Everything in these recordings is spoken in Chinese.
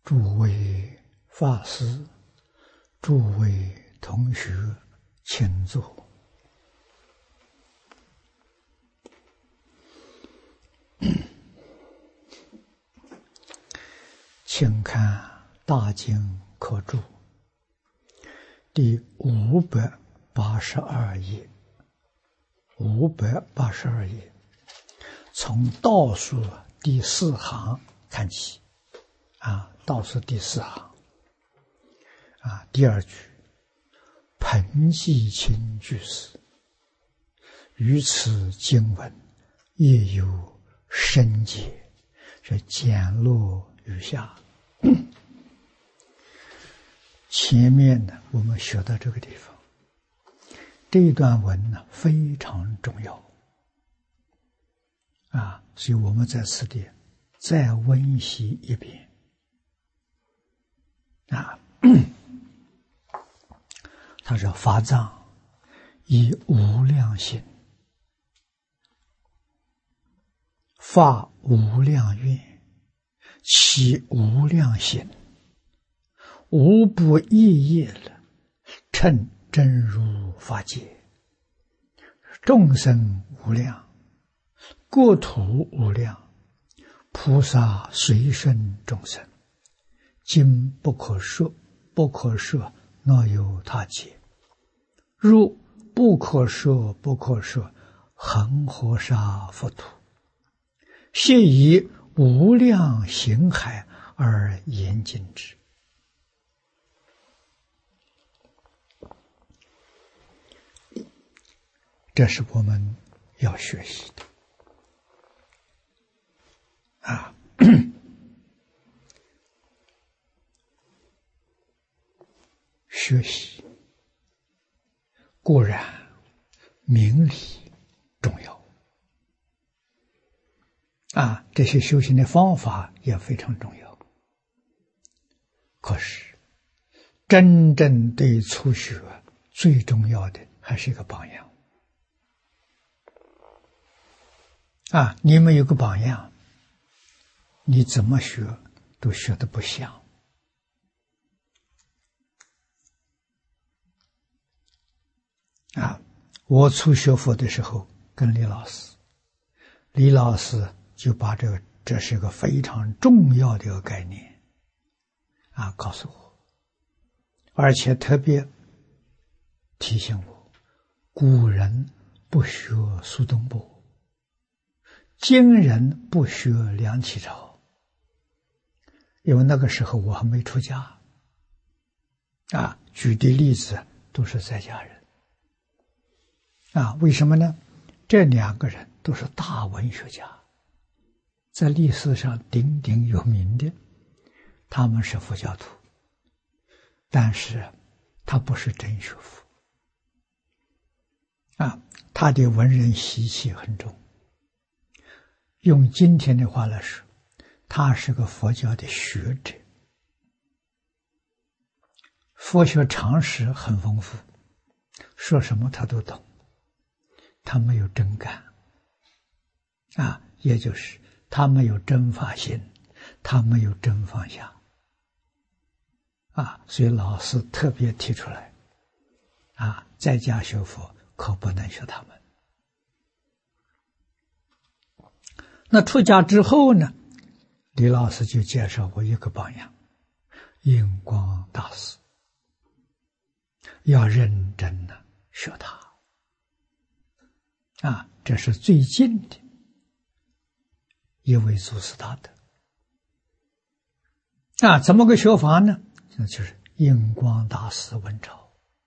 诸位法师，诸位同学，请坐。请看《大经科注》第582页，582页，从倒数第4行看起。倒数第4行。第2句，彭季卿居士于此经文也有深解，是简落于下。前面呢，我们学到这个地方，这一段文呢非常重要所以我们在此地再温习一遍他说：法藏以无量心，发无量愿，起无量心，无不一业了，称真如法界，众生无量，国土无量，菩萨随顺众生，今不可说，不可说，若有他劫。如不可说，不可说，恒河沙佛土，现以无量行海而严禁之。这是我们要学习的学习固然明理重要这些修行的方法也非常重要，可是真正对初学最重要的还是一个榜样你没有个榜样，你怎么学都学得不像我初学佛的时候跟李老师就把这是个非常重要的一个概念告诉我，而且特别提醒我，古人不学苏东坡，今人不学梁启超，因为那个时候我还没出家举的例子都是在家人为什么呢？这2个人都是大文学家，在历史上鼎鼎有名的，他们是佛教徒，但是他不是真学佛他的文人习气很重，用今天的话来说，他是个佛教的学者，佛学常识很丰富，说什么他都懂，他没有真干也就是他没有真发心，他没有真放下所以老师特别提出来在家学佛可不能学他们。那出家之后呢，李老师就介绍我一个榜样，印光大师，要认真的学他这是最近的一位祖师大德怎么个学法呢？就是印光大师文钞，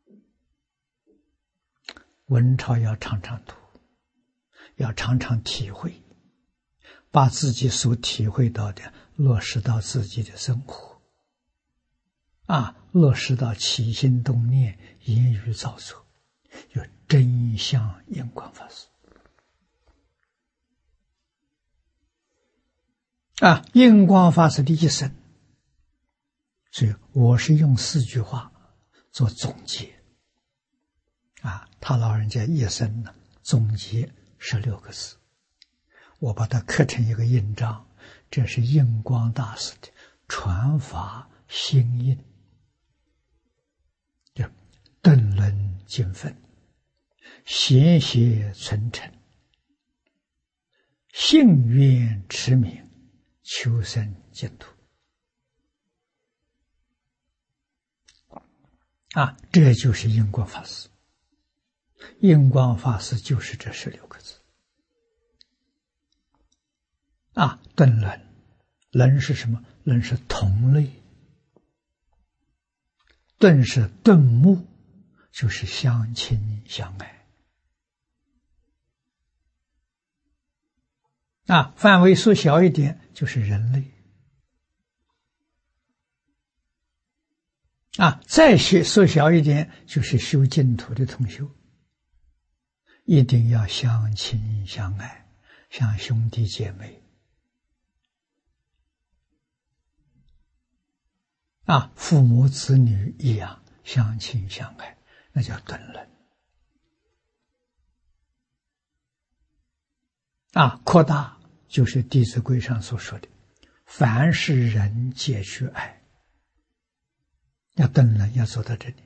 文钞要常常读，要常常体会，把自己所体会到的落实到自己的生活落实到起心动念、言语造作，有真相印光法师印光法师的一生，所以我是用4句话做总结他老人家一生呢总结16个字，我把它刻成一个印章，这是印光大师的传法心印，叫顿论经分，贤邪存诚，信愿持名，求生净土。这就是印光法师。印光法师就是这16个字。顿论，论是什么？论是同类，顿是顿目，就是相亲相爱。范围缩小一点，就是人类。再缩小一点，就是修净土的同修，一定要相亲相爱，像兄弟姐妹。父母子女一样相亲相爱，那叫顿论。扩大就是《弟子规》上所说的，凡是人皆须爱。要顿论，要做到这里。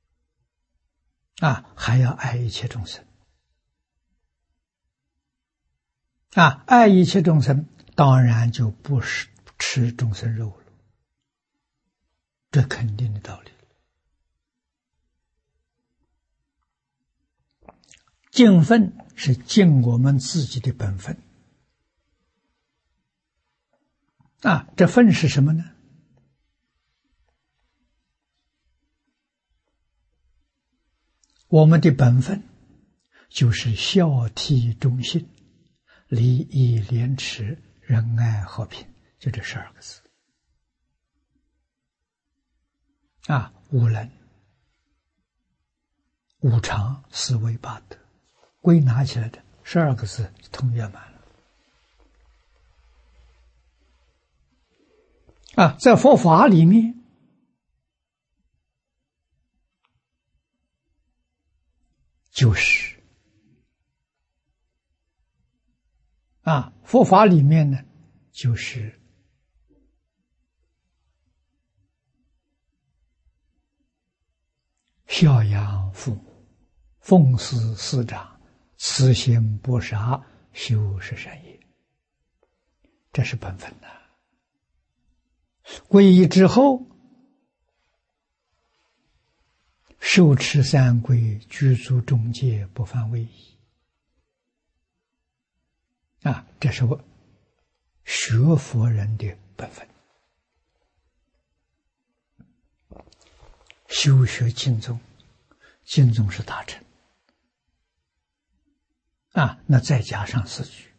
还要爱一切众生。爱一切众生，当然就不是吃众生肉了，这肯定的道理。尽分是尽我们自己的本分。这分是什么呢？我们的本分就是孝悌忠信、礼义廉耻、仁爱和平，就这12个字。无能、无常、四维八德，归纳起来的12个字通圆满了。在佛法里面，就是佛法里面呢，就是孝养父母，奉事师长，慈心不杀，修十善业，这是本分的。皈依之后，受持三规，具足众戒，不犯威仪。这是我学佛人的本分。修学净宗，净宗是大乘。那再加上4句。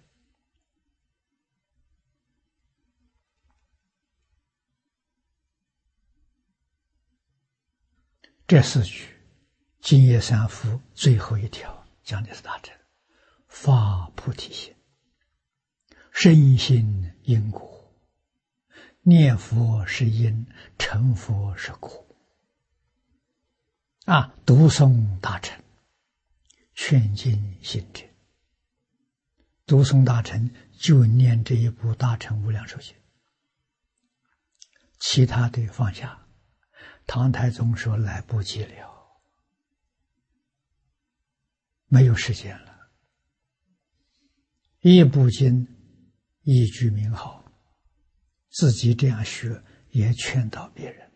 这4句，净业三福最后一条讲的是大乘，发菩提心，深信因果，念佛是因，成佛是果。读诵大乘，劝进行者。读诵大乘就念这一部大乘无量寿经，其他的放下。唐太宗说来不及了，没有时间了。一部经一句名号，自己这样学也劝导别人。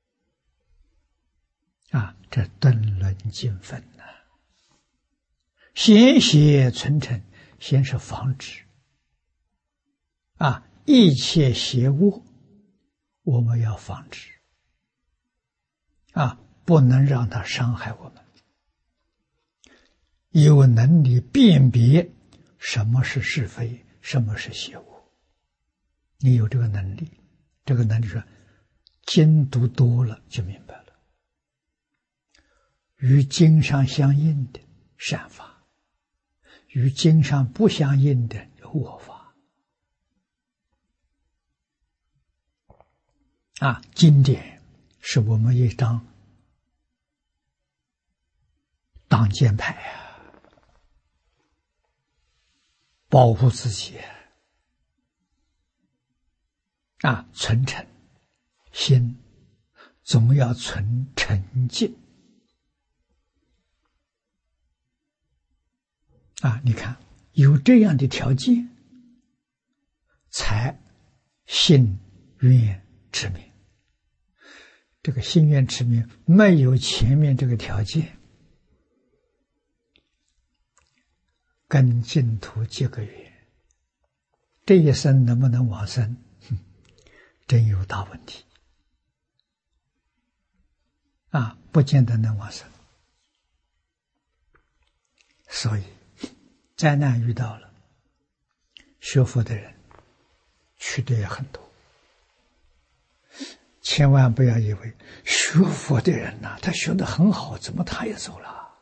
这顿论尽分呐。贤邪存诚，先是防止一切邪恶我们要防止不能让它伤害我们。有能力辨别什么是是非，什么是邪恶，你有这个能力，这个能力说经读多了就明白了。与经上相应的善法，与经上不相应的恶法。经典是我们一张挡箭牌保护自己存诚心总要存沉静啊！你看，有这样的条件，才信愿持名。这个信愿持名没有前面这个条件，跟净土结个缘，这一生能不能往生，真有大问题啊！不见得能往生。所以灾难遇到了，学佛的人去的也很多。千万不要以为学佛的人呐，他学得很好，怎么他也走了？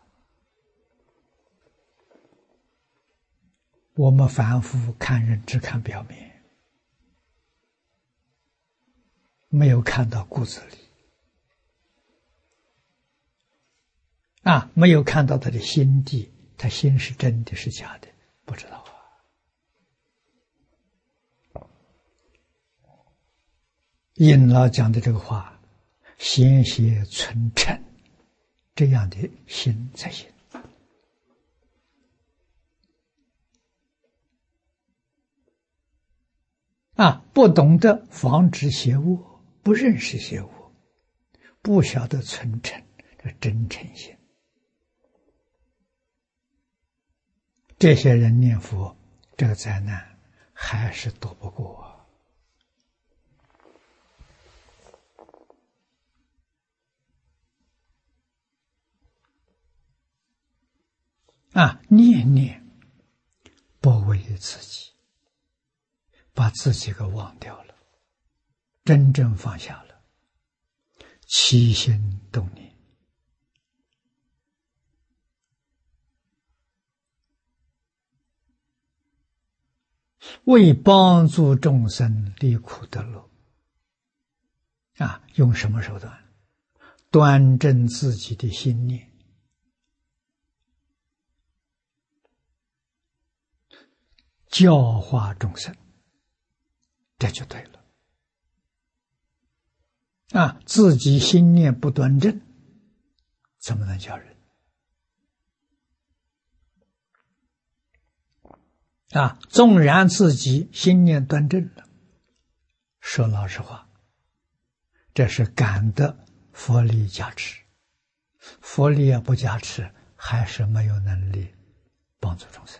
我们凡夫看人只看表面，没有看到骨子里啊，没有看到他的心地，他心是真的是假的，不知道啊。印老讲的这个话，先邪存嗔，这样的心才行啊！不懂得防止邪恶，不认识邪恶，不晓得存嗔，这真诚心。这些人念佛，这个灾难还是躲不过啊！念念不为自己，把自己给忘掉了，真正放下了，起心动念，为帮助众生离苦得乐啊！用什么手段？端正自己的心念，教化众生，这就对了啊！自己心念不端正，怎么能教人啊？纵然自己心念端正了，说老实话，这是感得佛力加持，佛力也不加持，还是没有能力帮助众生。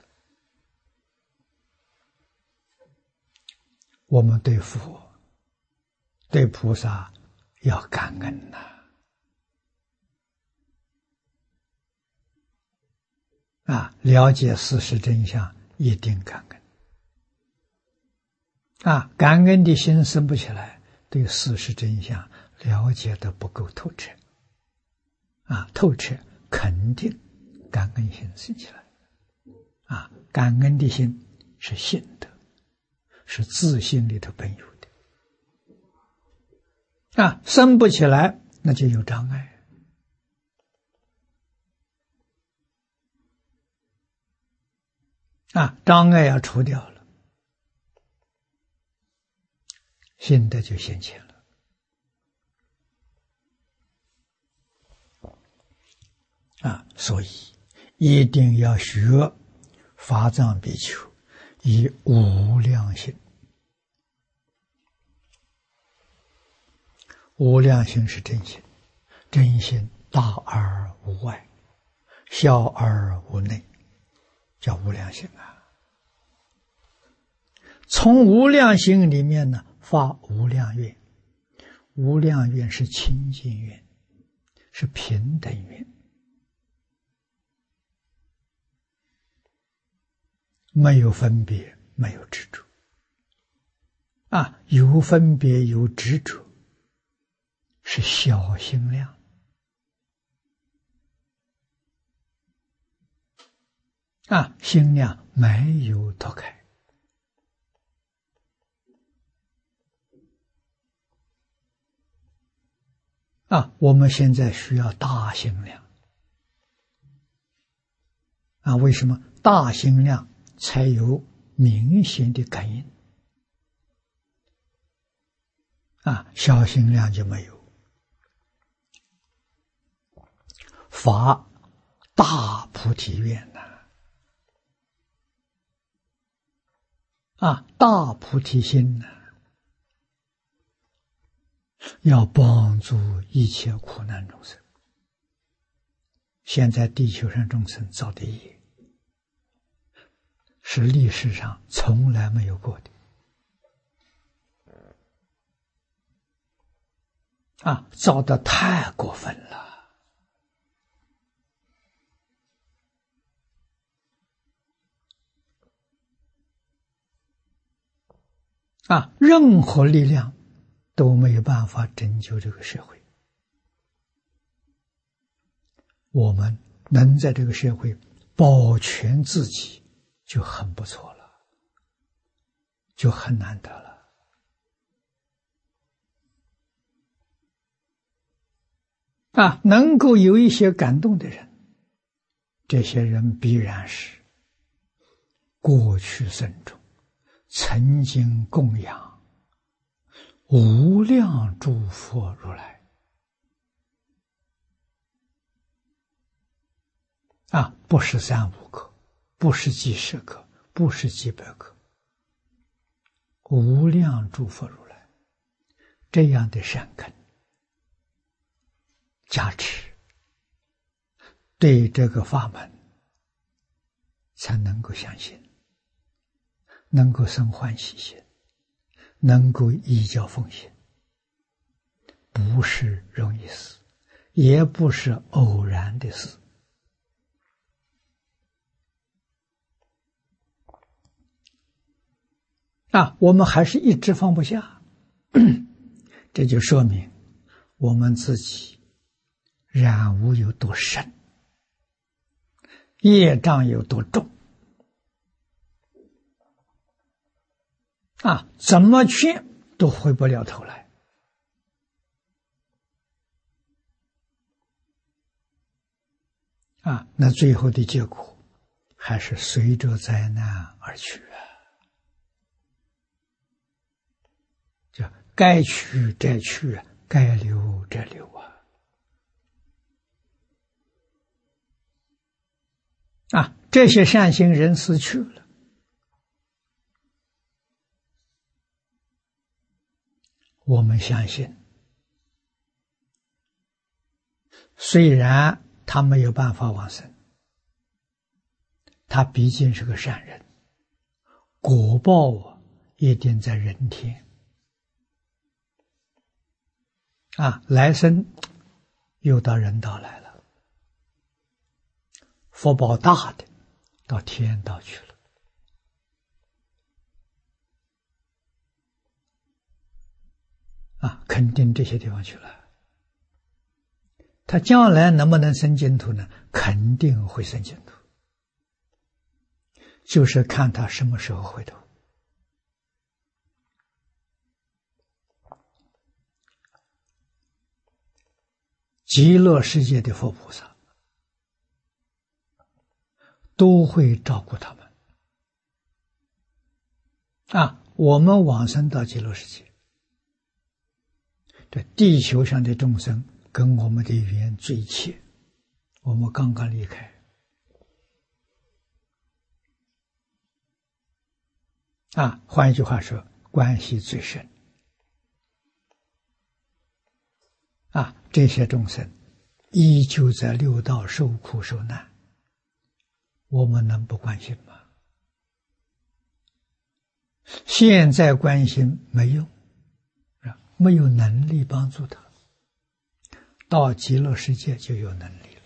我们对佛、对菩萨要感恩呐！啊，了解事实真相，一定感恩。啊，感恩的心生不起来，对事实真相了解的不够透彻。啊，透彻肯定感恩心生起来。啊，感恩的心是信德，是自信里头本有的。啊，生不起来，那就有障碍。啊，障碍要除掉了，信德就现前了。啊，所以一定要学法藏比丘以无量心。无量心是真心，真心大而无外，小而无内，叫无量心啊。从无量心里面呢，发无量愿。无量愿是清净愿，是平等愿，没有分别，没有执着。啊，有分别有执着，是小心量。啊，心量没有脱开。啊，我们现在需要大心量。啊，为什么？大心量才有明显的感应。 小心量就没有。发大菩提愿大菩提心要帮助一切苦难众生。现在地球上众生造的业，是历史上从来没有过的。造得太过分了。任何力量都没有办法拯救这个社会。我们能在这个社会保全自己就很不错了，就很难得了。能够有一些感动的人，这些人必然是过去生中曾经供养无量诸佛如来不是3、5个，不是几十个，不是几百个，无量诸佛如来这样的善根加持，对这个法门才能够相信，能够生欢喜心，能够依教奉行，不是容易事，也不是偶然的事。我们还是一直放不下，这就说明我们自己染污有多深，业障有多重。怎么劝都回不了头来。那最后的结果还是随着灾难而去就该去则去，该留则留这些善心人死去了，我们相信，虽然他没有办法往生，他毕竟是个善人，果报一定在人天来生又到人道来了，福报大的到天道去了肯定这些地方去了。他将来能不能生净土呢？肯定会生净土，就是看他什么时候回头。极乐世界的佛菩萨都会照顾他们我们往生到极乐世界，这地球上的众生跟我们的缘最切，我们刚刚离开换一句话说，关系最深这些众生依旧在六道受苦受难，我们能不关心吗？现在关心没用，没有能力帮助他，到极乐世界就有能力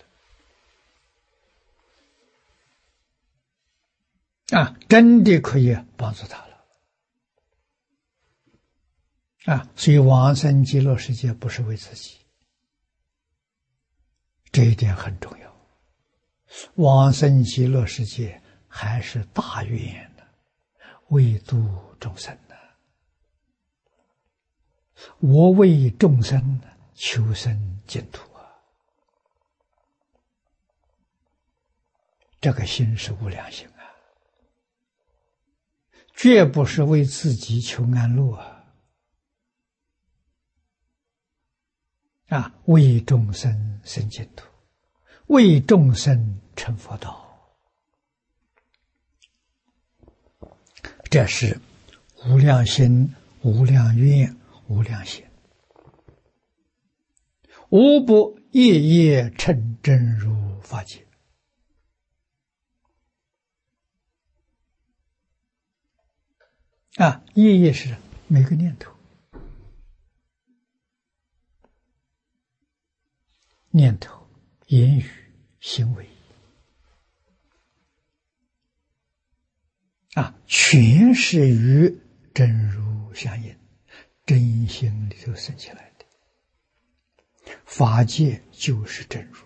了真的可以帮助他了所以往生极乐世界不是为自己，这一点很重要。往生极乐世界还是大愿的，为度众生的，我为众生求生净土这个心是无量心绝不是为自己求安乐为众生生净土，为众生成佛道。这是无量心、无量愿、无量行，无不夜夜称真如法界。夜夜是每个念头，念头、言语、行为，全是与真如相应，真心里头生起来的。法界就是真如，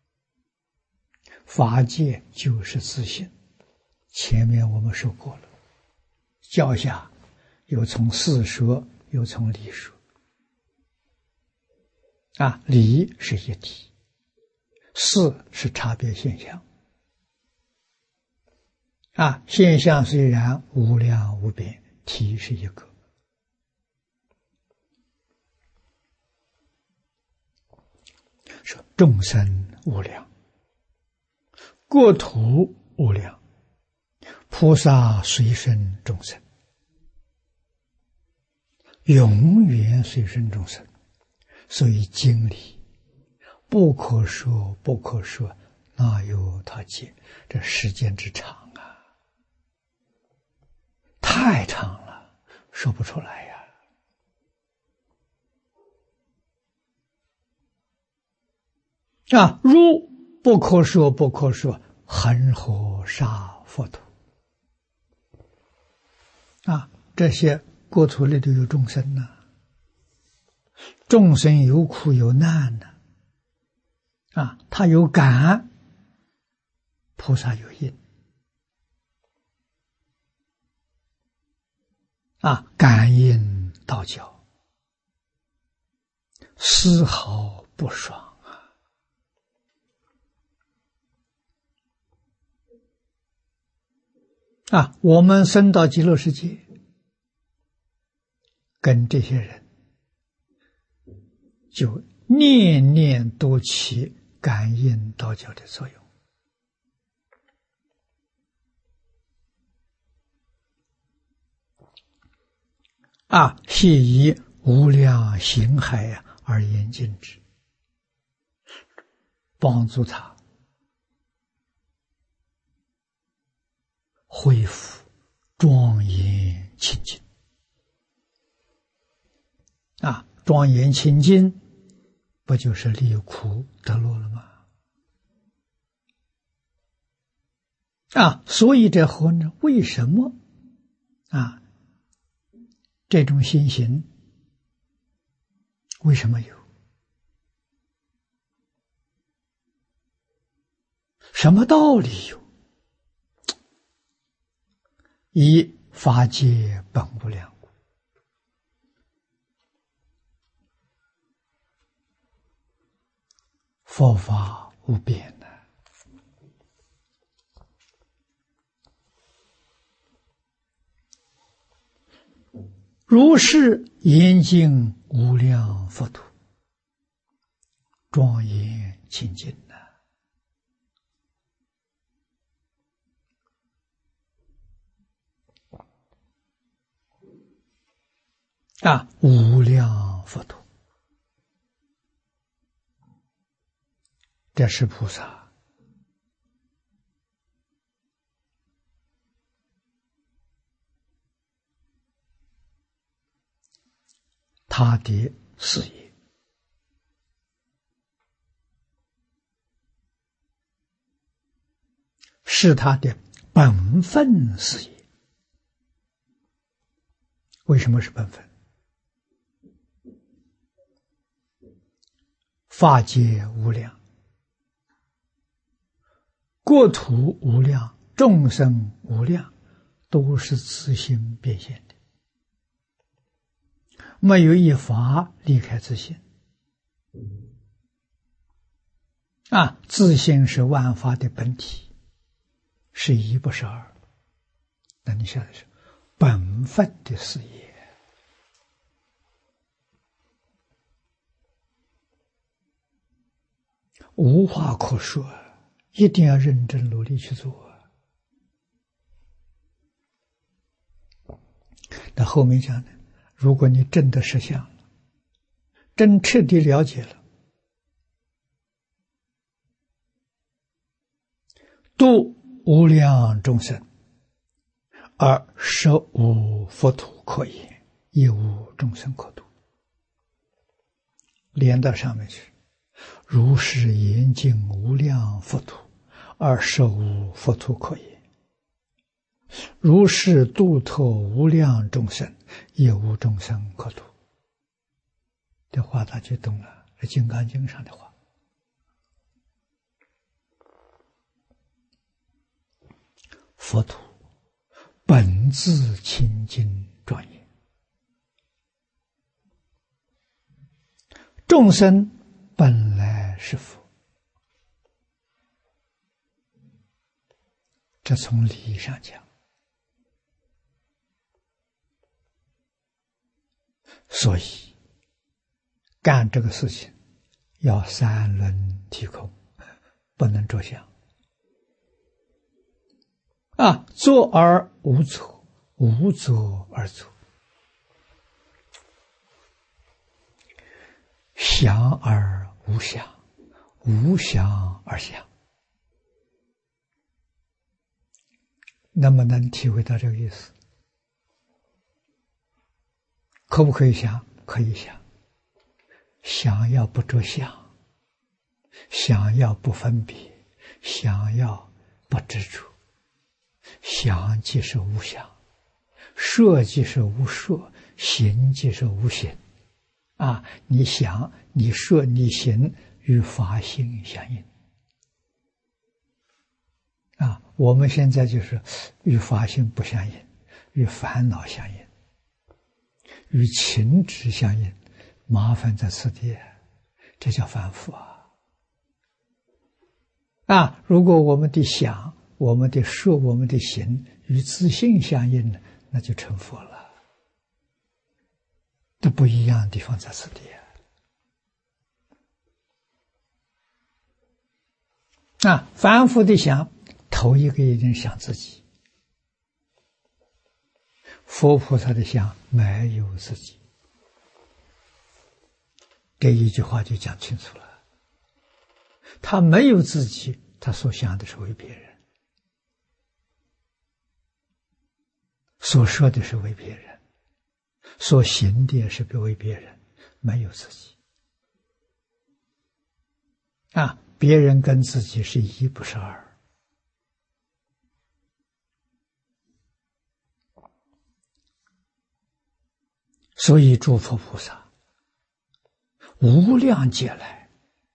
法界就是自性。前面我们说过了，教下有从事说，有从理说。理是一体，事是差别现象。现象虽然无量无边，体是一个。说众生无量，国土无量，菩萨随身众生，永远随身众生。所以经里不可说，不可说，哪有他解？这时间之长太长了，说不出来呀。如不可说，不可说，恒河沙佛土。这些国土里头有众生呐，众生有苦有难呐，他有感，菩萨有应。感应道教，丝毫不爽我们生到极乐世界，跟这些人就念念都起感应道教的作用。现以无量行海而言尽之，帮助他恢复庄严清净。庄严清净不就是离苦得乐了吗？所以这后呢，为什么这种心行为什么有？什么道理有？以法界本无量故。佛法无边如是严净无量佛土，庄严清净无量佛土，这是菩萨他的事业，是他的本分事业。为什么是本分？法界无量，国土无量，众生无量，都是自性变现的，没有一法离开自性。自性是万法的本体，是一不是二。那你晓得是本分的事业无话可说，一定要认真努力去做。那后面讲呢，如果你真的实相了，真彻底了解了，度无量众生，而实无佛土可言，亦无众生可度。连到上面去，如是严净无量佛土，而实无佛土可言。如是度脱无量众生，亦无众生可度。这话大家懂了，是《金刚经》上的话。佛土本自清净庄严，众生本来是佛。这从理上讲，所以干这个事情要三轮体空，不能着相。作而无作，无作而作，想而无想，无想而想。能不能体会到这个意思？可不可以想？可以想。想要不着相，想要不分别，想要不执着。想即是无想，说即是无说，行即是无行。你想、你说、你行，与法性相应。我们现在就是与法性不相应，与烦恼相应，与情执相应，麻烦在此地，这叫凡夫如果我们的想、我们的说、我们的行与自性相应了，那就成佛了。这不一样的地方在此地凡夫的想，头一个一定想自己；佛菩萨的想没有自己。这一句话就讲清楚了，他没有自己，他所想的是为别人，所说的是为别人，所行的也是为别人，没有自己。别人跟自己是一，不是二。所以诸佛菩萨无量劫来，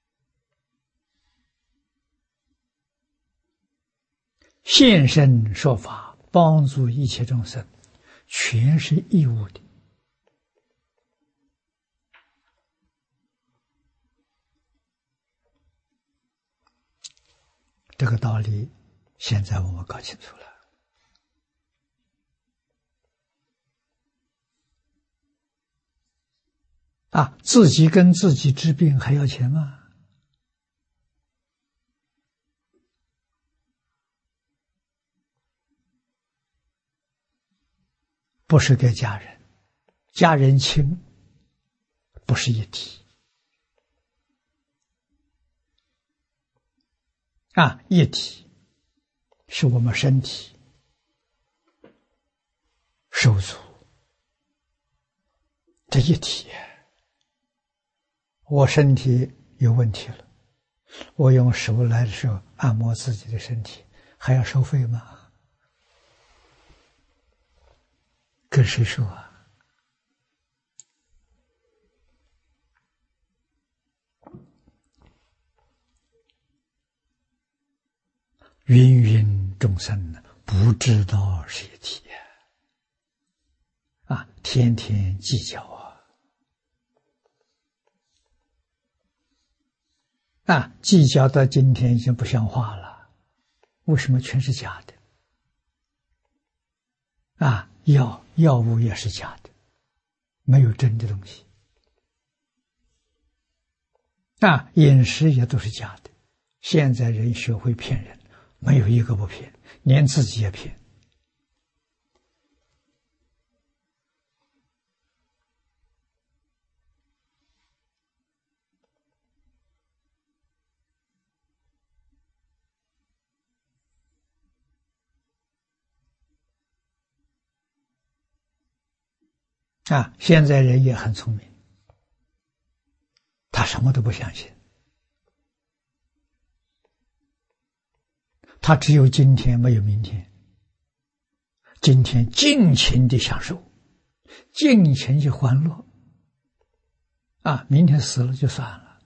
现身说法，帮助一切众生，全是义务的。这个道理现在我们搞清楚了。自己跟自己治病还要钱吗？不是给家人，家人亲不是一体。一体是我们身体手足，这一体。我身体有问题了，我用手来的时候按摩自己的身体，还要收费吗？跟谁说芸芸众生不知道是一体天天计较计较到今天已经不像话了。为什么全是假的？药物也是假的，没有真的东西。 饮食也都是假的。现在人学会骗人，没有一个不骗，连自己也骗。现在人也很聪明，他什么都不相信，他只有今天，没有明天。今天尽情的享受，尽情去欢乐，明天死了就算了，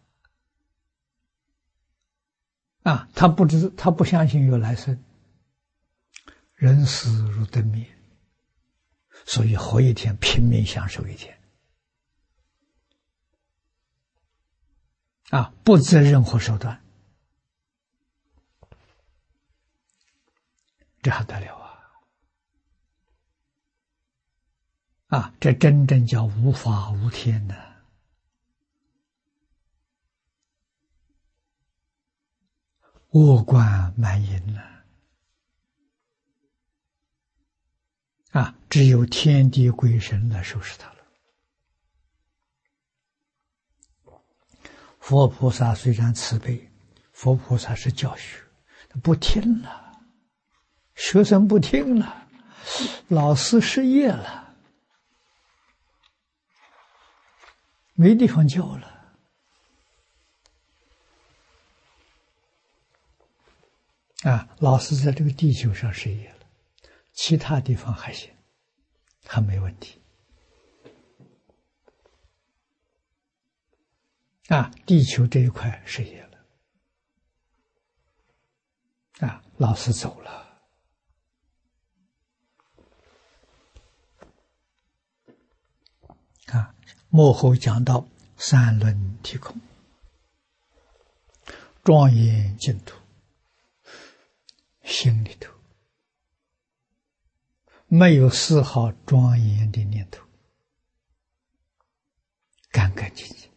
他不相信有来生，人死如灯灭，所以活一天拼命享受一天，不择任何手段，这还得了这真正叫无法无天呢。恶贯满盈呢。只有天地鬼神来收拾他了。佛菩萨虽然慈悲，佛菩萨是教学，不听了，学生不听了，老师失业了，没地方教了。老师在这个地球上失业了，其他地方还行，还没问题。地球这一块失业了，老师走了。末后讲到三轮体空，庄严净土，心里头没有丝毫庄严的念头，干干净净，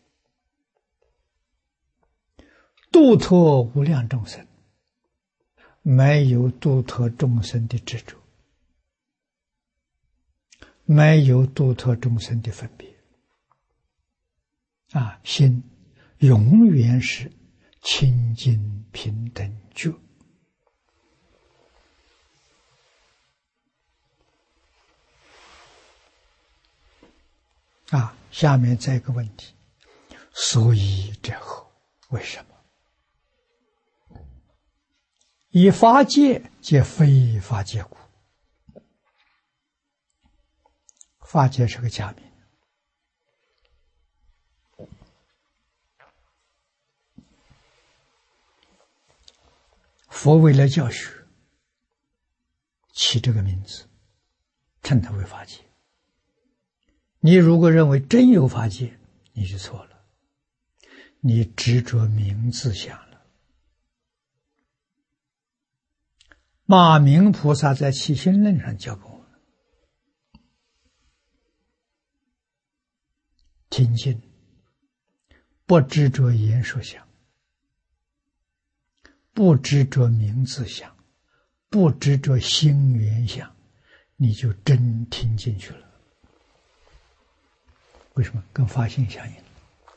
度脱无量众生，没有度脱众生的执着，没有度脱众生的分别，心永远是清净平等觉。下面再一个问题，所以者何？为什么？以法界皆非法界故。法界是个假名，佛为了教学起这个名字，称它为法界。你如果认为真有法界，你就错了，你执着名字想了。马明菩萨在起心论上教给我们，听经不执着言说想，不执着名字想，不执着心缘想，你就真听进去了。为什么？跟法性相应。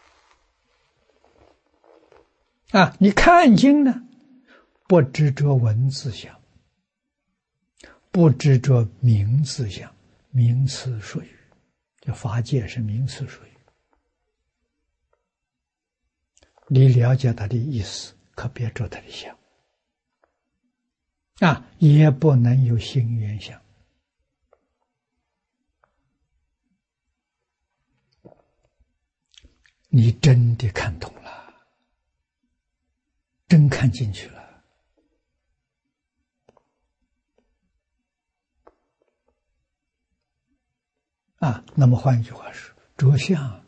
你看经呢，不执着文字想，不执着名字想，名词术语，这法界是名词术语。你了解它的意思，可别着它的想，也不能有心缘想。你真的看懂了，真看进去了。那么换一句话说，着相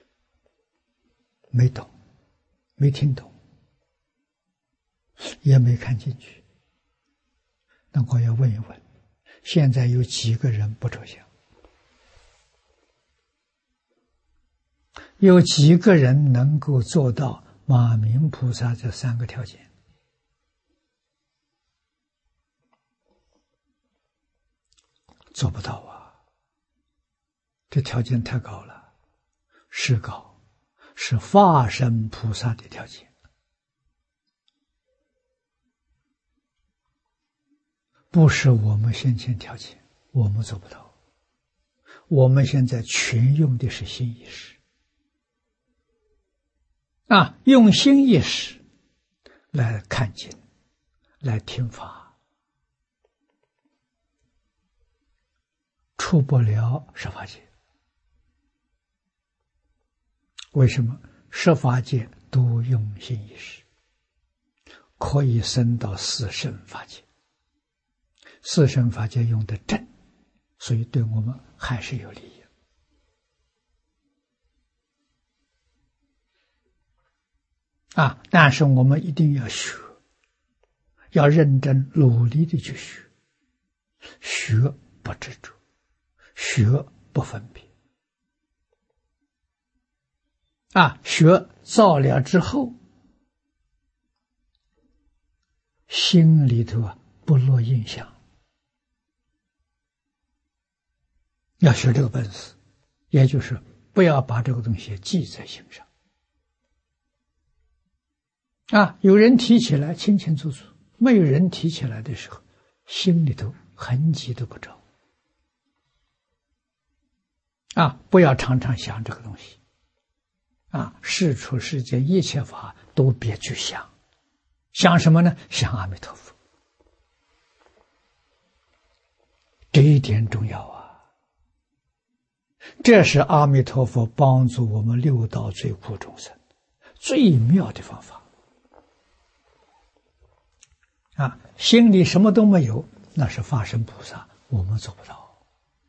没懂，没听懂，也没看进去。那我要问一问，现在有几个人不着相？有几个人能够做到马明菩萨这3个条件，做不到啊！这条件太高了，是高，是化身菩萨的条件，不是我们先前条件，我们做不到。我们现在全用的是心意识啊，用心意识来看经，来听法，出不了十法界。为什么？十法界都用心意识，可以升到四圣法界。四圣法界用的正，所以对我们还是有利益啊！但是我们一定要学，要认真努力的去学，学不执着，学不分别啊！学造了之后，心里头不落印象。要学这个本事，也就是不要把这个东西记在心上啊！有人提起来清清楚楚，没有人提起来的时候，心里头痕迹都不着啊！不要常常想这个东西啊！事出世间一切法都别去想，想什么呢？想阿弥陀佛，这一点重要啊！这是阿弥陀佛帮助我们六道最苦众生最妙的方法啊！心里什么都没有，那是化身菩萨，我们做不到。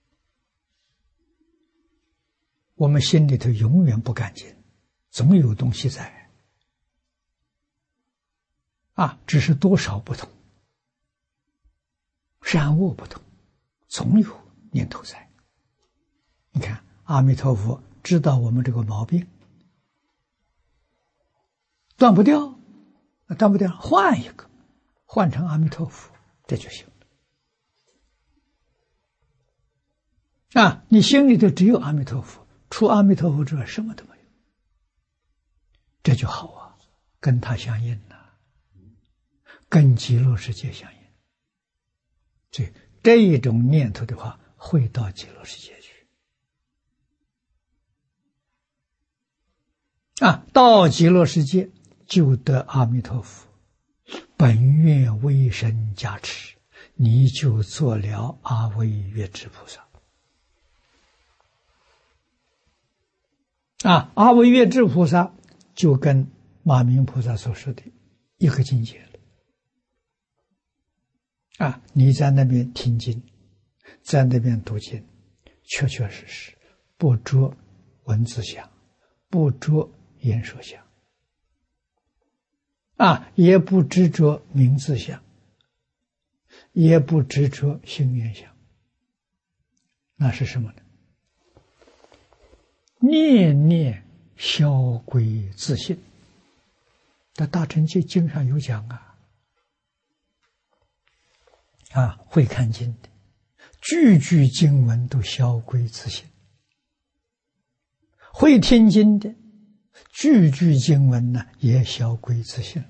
我们心里头永远不干净，总有东西在啊，只是多少不同，善恶不同，总有念头在。你看，阿弥陀佛知道我们这个毛病，断不掉，断不掉，换一个，换成阿弥陀佛，这就行了。啊，你心里头只有阿弥陀佛，除阿弥陀佛之外什么都没有，这就好啊，跟他相应了，跟极乐世界相应。所以这一种念头的话，会到极乐世界去。啊，到极乐世界就得阿弥陀佛本愿威神加持，你就做了阿惟越致菩萨。啊，阿惟越致菩萨就跟马明菩萨所说的一个境界了。啊，你在那边听经，在那边读经，确确实实不着文字相，不着言说相，啊，也不执着名字相，也不执着心愿相，那是什么呢？念念消归自性。在大乘经上有讲啊，会看经的，句句经文都消归自性；会听经的，句句经文呢也消归自性。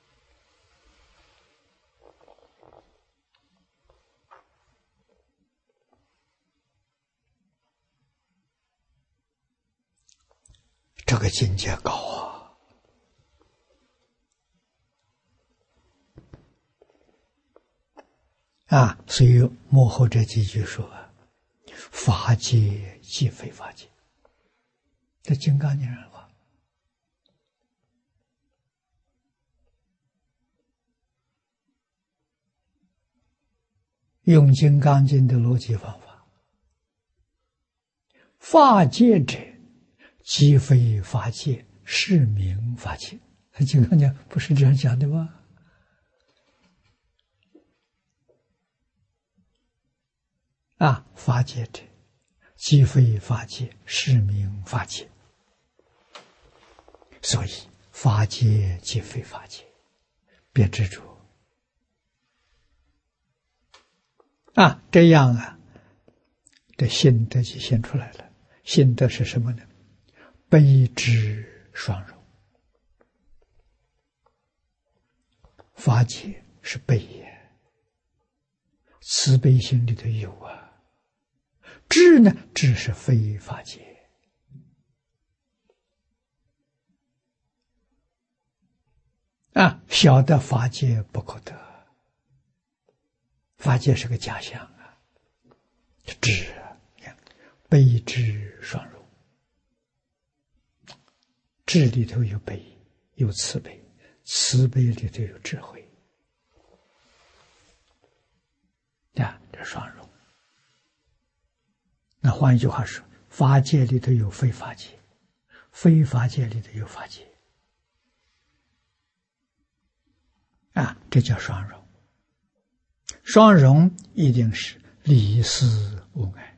这个境界高啊！所以幕后这几句说法界即非法界，这金刚经上话。用金刚经的逻辑方法，法界者即非法界，是名法界。金刚经不是这样讲的吗？啊，法界者即非法界，是名法界。所以法界即非法界，别执着啊！这样啊，这心得就现出来了。心得是什么呢？悲智双融。法界是悲也，慈悲心里头有啊。智呢，智是非法界。啊，晓得法界不可得，法界是个假象啊，智啊，悲智双融，智里头有悲，有慈悲，慈悲里头有智慧，啊，这双融。那换一句话说，法界里头有非法界，非法界里头有法界。啊，这叫双融。双融一定是离思无碍。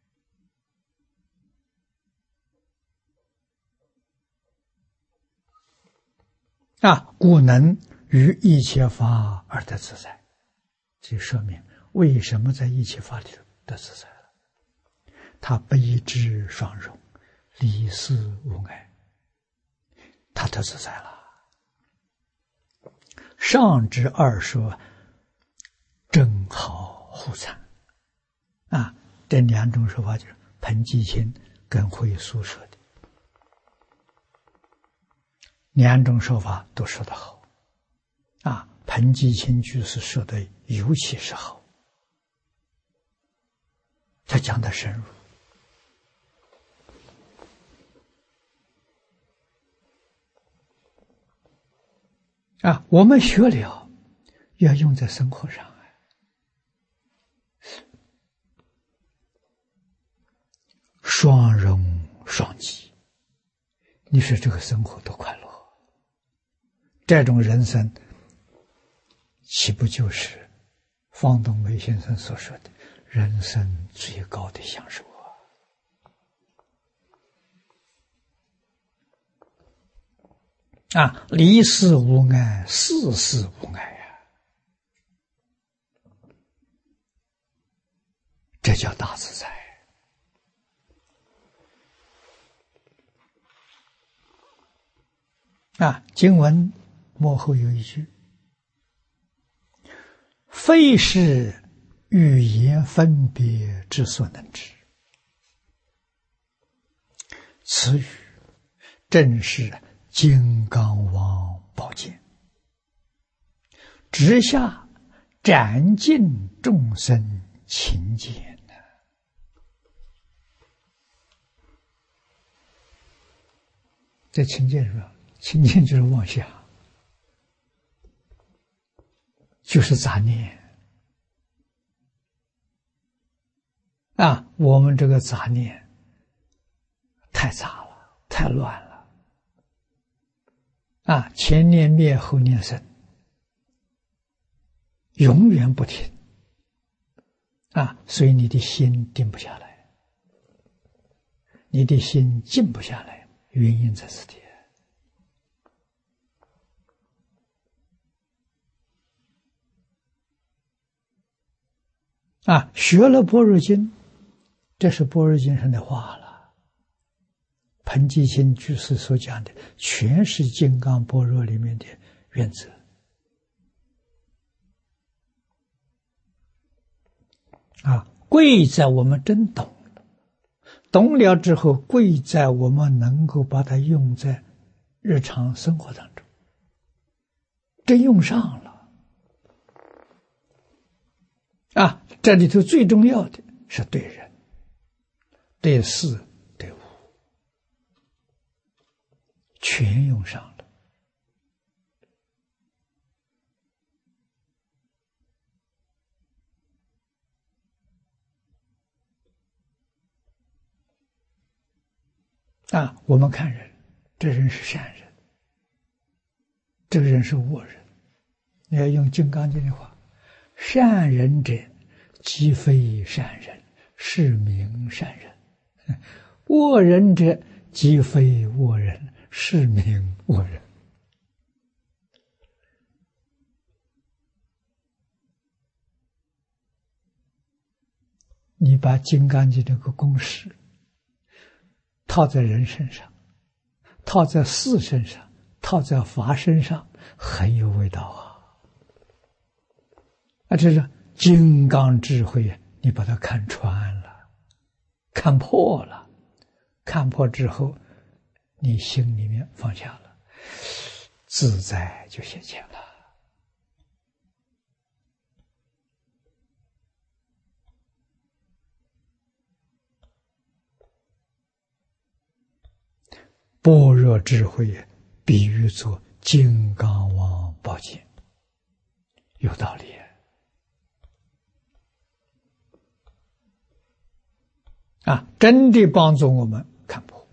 啊，故能于一切法而得自在。这说明为什么在一切法里头得自在了。他悲智双融，离思无碍，他得自在了。上至二说，正好互参啊，这两种说法就是彭继清跟慧苏说的，两种说法都说得好啊。彭继清居士说的尤其是好，他讲得深入啊，我们学了要用在生活上啊。双融双济，你说这个生活多快乐！这种人生，岂不就是方东梅先生所说的人生最高的享受啊！啊，离事无碍，事事无碍啊，这叫大自在。啊，经文末后有一句：“非是语言分别之所能知。”此语正是金刚王宝剑，直下斩尽众生情见呢。这情见是什么？情见就是妄想，就是杂念啊！我们这个杂念太杂了，太乱了啊！前念灭，后念生，永远不停啊！所以你的心定不下来，你的心静不下来，原因在此地。啊，学了般若经，这是般若经上的话了。彭继清居士所讲的，全是金刚般若里面的原则。啊，贵在我们真懂了，懂了之后，贵在我们能够把它用在日常生活当中，真用上了。啊，这里头最重要的是对人、对事、对物，全用上了。啊，我们看人，这人是善人，这个人是恶人。你要用《金刚经》的话，善人者，即非善人，是名善人；恶人者，即非恶人，是名恶人。 你把《金刚经》这个公式套在人身上，套在事身上，套在法身上，很有味道啊！这是金刚智慧，你把它看穿了，看破了，看破之后，你心里面放下了，自在就现前了。般若智慧比喻作金刚王宝剑，有道理。真的帮助我们看破。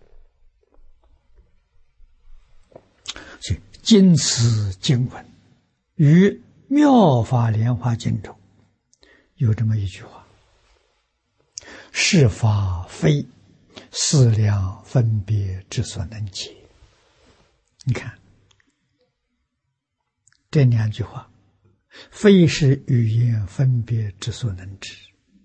所以经此经文于《妙法莲华经》中有这么一句话：是法非思量分别之所能解。你看这两句话，非是语言分别之所能知。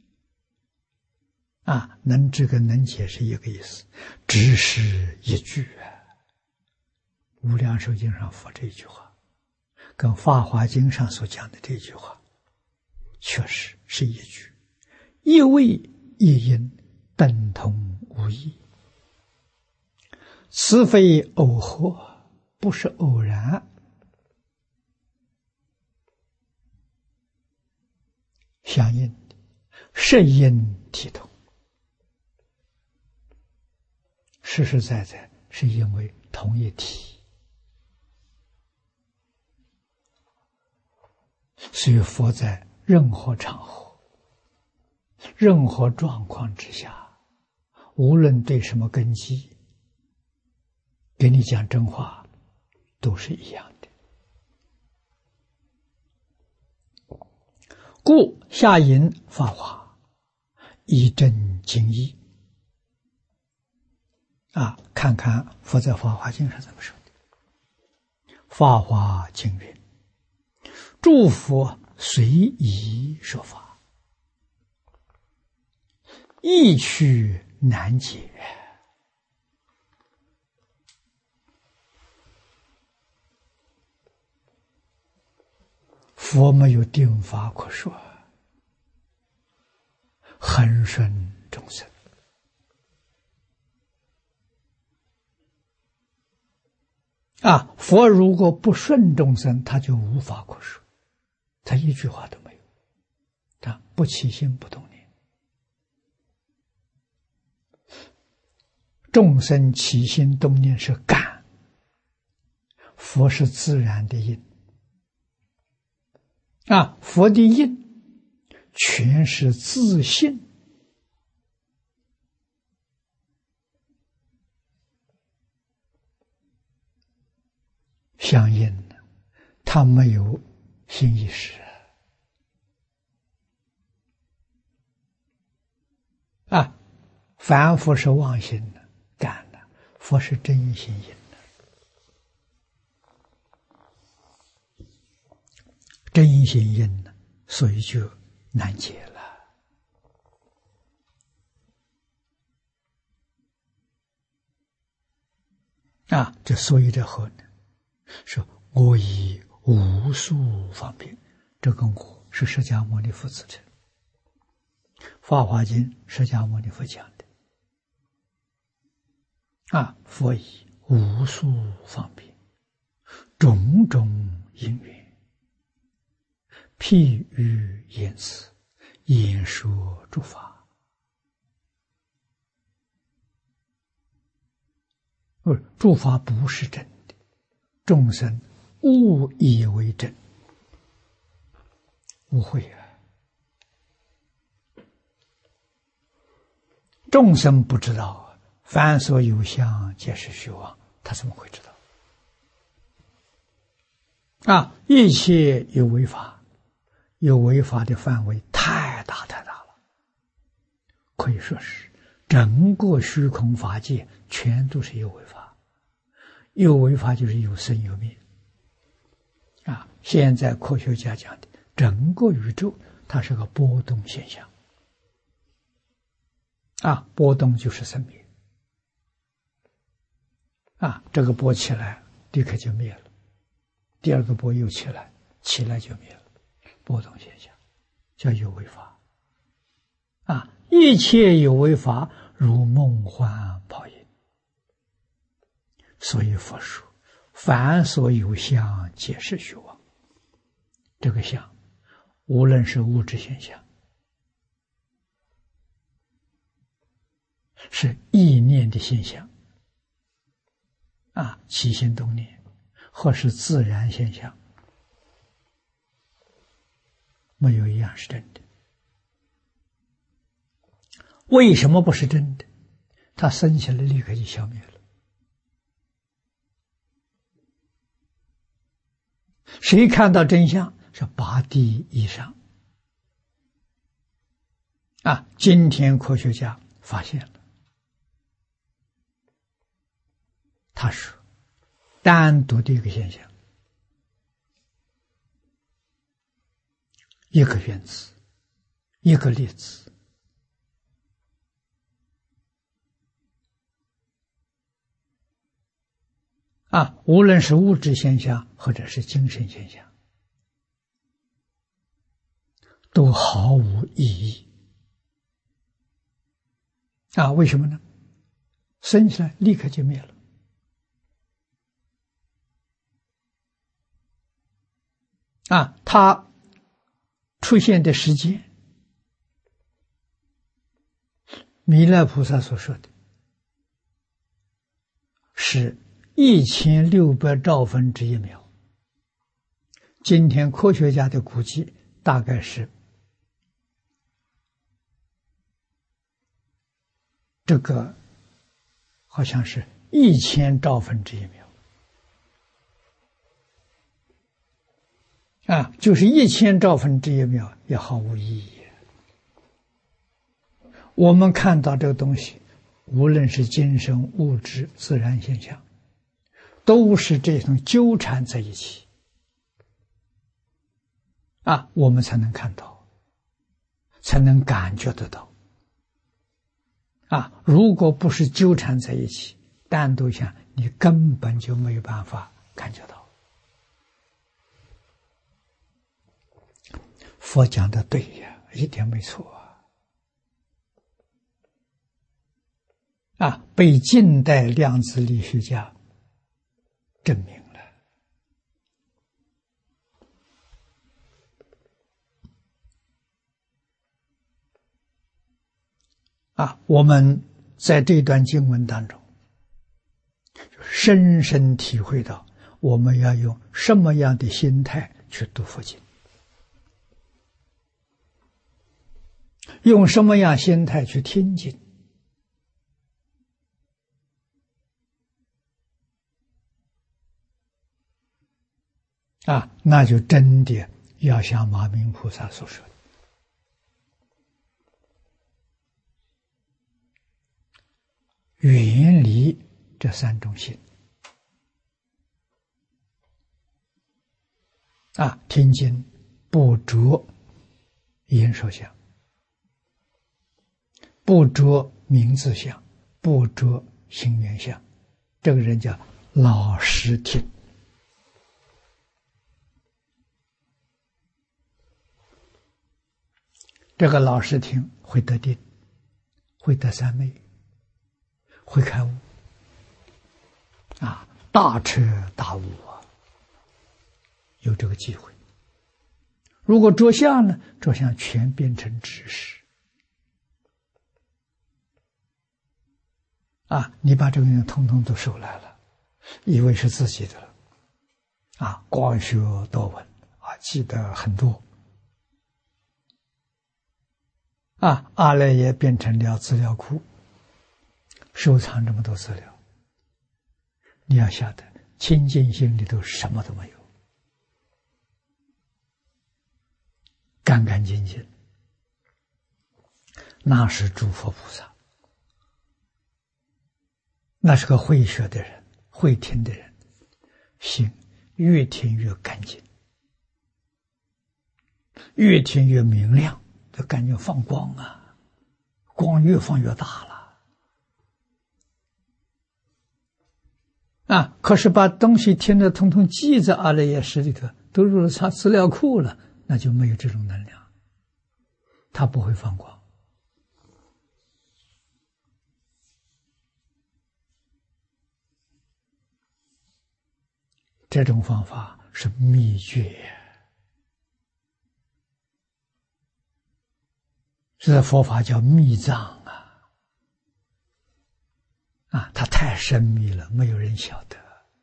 能知跟能解是一个意思，只是一句无量寿经上佛这一句话，跟法华经上所讲的这一句话，确实是一句，一谓一音，等同无异。此非偶合，不是偶然，相应的，是因体同。实实在在是因为同一体，所以佛在任何场合、任何状况之下，无论对什么根基，给你讲真话，都是一样的。故下引法华，以正经义。看看佛在《法华经》上怎么说的。法华经云：诸佛随意说法，意趣难解。佛没有定法可说，恒顺众生。佛如果不顺众生，他就无法可说，他一句话都没有。他不起心不动念，众生起心动念是感，佛是自然的因。佛的因全是自信。相应的，他没有心意识凡夫是妄心的感的，佛是真心因的，真心因的，所以就难解了。这所以这后呢，说我以无数方便，这个我是释迦牟尼佛自称，法华经释迦牟尼佛讲的。佛以无数方便，种种因缘，譬喻言辞，演说诸法。诸法不是真的，众生误以为真，误会众生不知道，凡所有相，皆是虚妄，他怎么会知道？一切有为法，有为法的范围太大太大了，可以说是整个虚空法界全都是有为法。有为法就是有生有灭。现在科学家讲的整个宇宙，它是个波动现象。 波动就是生灭。这个波起来，立刻就灭了；第二个波又起来，起来就灭了。波动现象叫有为法。一切有为法如梦幻泡影。所以佛说，凡所有相，皆是虚妄。这个相，无论是物质现象，是意念的现象，起心动念，或是自然现象，没有一样是真的。为什么不是真的？它生起来立刻就消灭了。谁看到真相？是8地以上。今天科学家发现了，他说单独的一个现象，一个原子，一个粒子，无论是物质现象或者是精神现象，都毫无意义。为什么呢？生起来立刻就灭了。它出现的时间，弥勒菩萨所说的是1600兆分之1秒。今天科学家的估计大概是这个好像是1000兆分之1秒。就是1000兆分之1秒也毫无意义。我们看到这个东西，无论是精神、物质、自然现象，都是这种纠缠在一起，我们才能看到，才能感觉得到。如果不是纠缠在一起，单独想，你根本就没有办法感觉到。佛讲的对呀，一点没错被近代量子力学家证明了。我们在这段经文当中深深体会到，我们要用什么样的心态去读佛经，用什么样心态去听经。那就真的要像马明菩萨所说的，远离这3种心。听经不着眼受相，不着名字相，不着心缘相，这个人叫老实听。这个老实听会得定，会得三昧，会开悟，大彻大悟有这个机会。如果着相呢，着相全变成知识。你把这个人统统都收来了，以为是自己的了，光学多闻记得很多。阿赖耶变成了资料库，收藏这么多资料。你要晓得，清净心里头什么都没有，干干净净，那是诸佛菩萨，那是个会学的人，会听的人，心越听越干净，越听越明亮，就感觉放光光越放越大了。可是把东西听得通通记在阿赖耶识里头，都入了他资料库了，那就没有这种能量，它不会放光。这种方法是秘诀，这佛法叫密藏它太神秘了，没有人晓得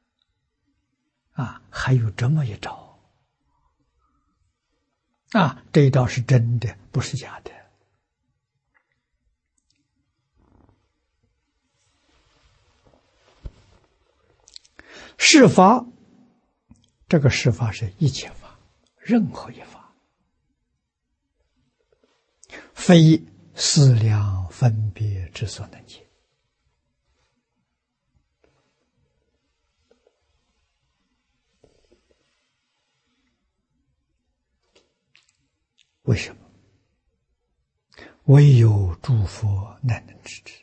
还有这么一招这一招是真的，不是假的。释法，这个释法是一切法，任何一法，非思量分别之所能解。为什么？唯有诸佛乃能知之。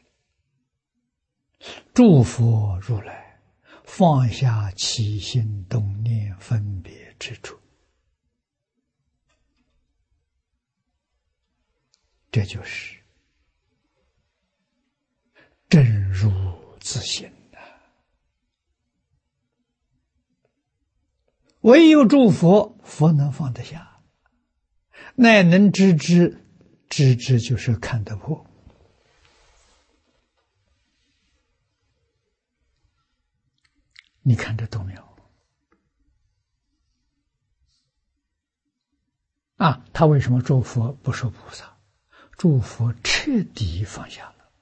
诸佛如来放下起心动念分别之处，这就是真如自性唯有诸佛，佛能放得下，乃能知之。知之就是看得破。你看得懂没有？他为什么诸佛不说菩萨？诸佛彻底放下了，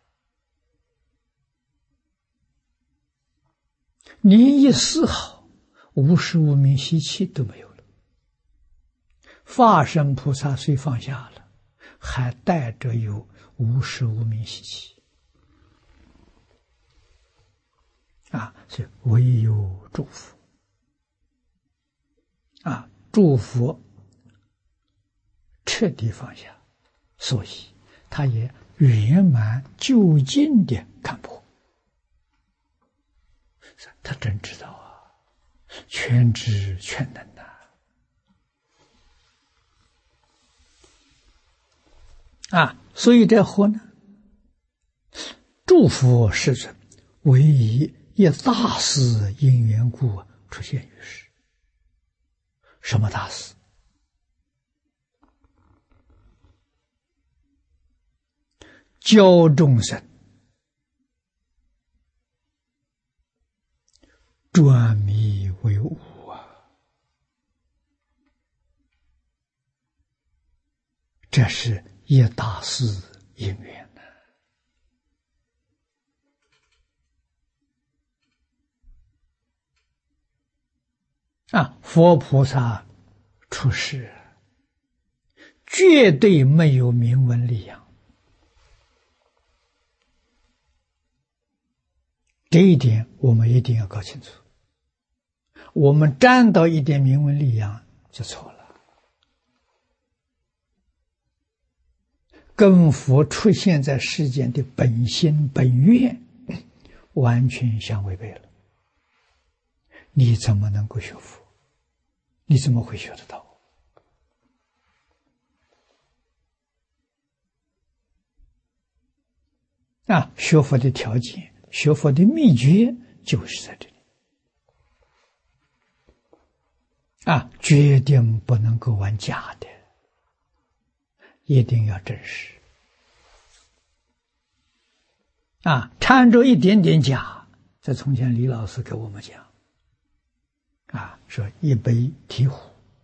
连一丝毫无实无名习气都没有了。法身菩萨虽放下了，还带着有无实无名习气所以唯有诸佛诸佛彻底放下，所以他也圆满究竟的看破。他真知道全知全能所以这货呢，诸佛世尊唯以一大事因缘故出现于世。什么大事？教众生转迷为悟这是一大事因缘佛菩萨出世绝对没有名闻利养，这一点我们一定要搞清楚。我们沾到一点名闻利养就错了，跟佛出现在世间的本心本愿完全相违背了。你怎么能够学佛？你怎么会学得到？学佛的条件，学佛的秘诀就是在这里决定不能够玩假的，一定要真实掺着一点点假。在从前李老师给我们讲说一杯醍醐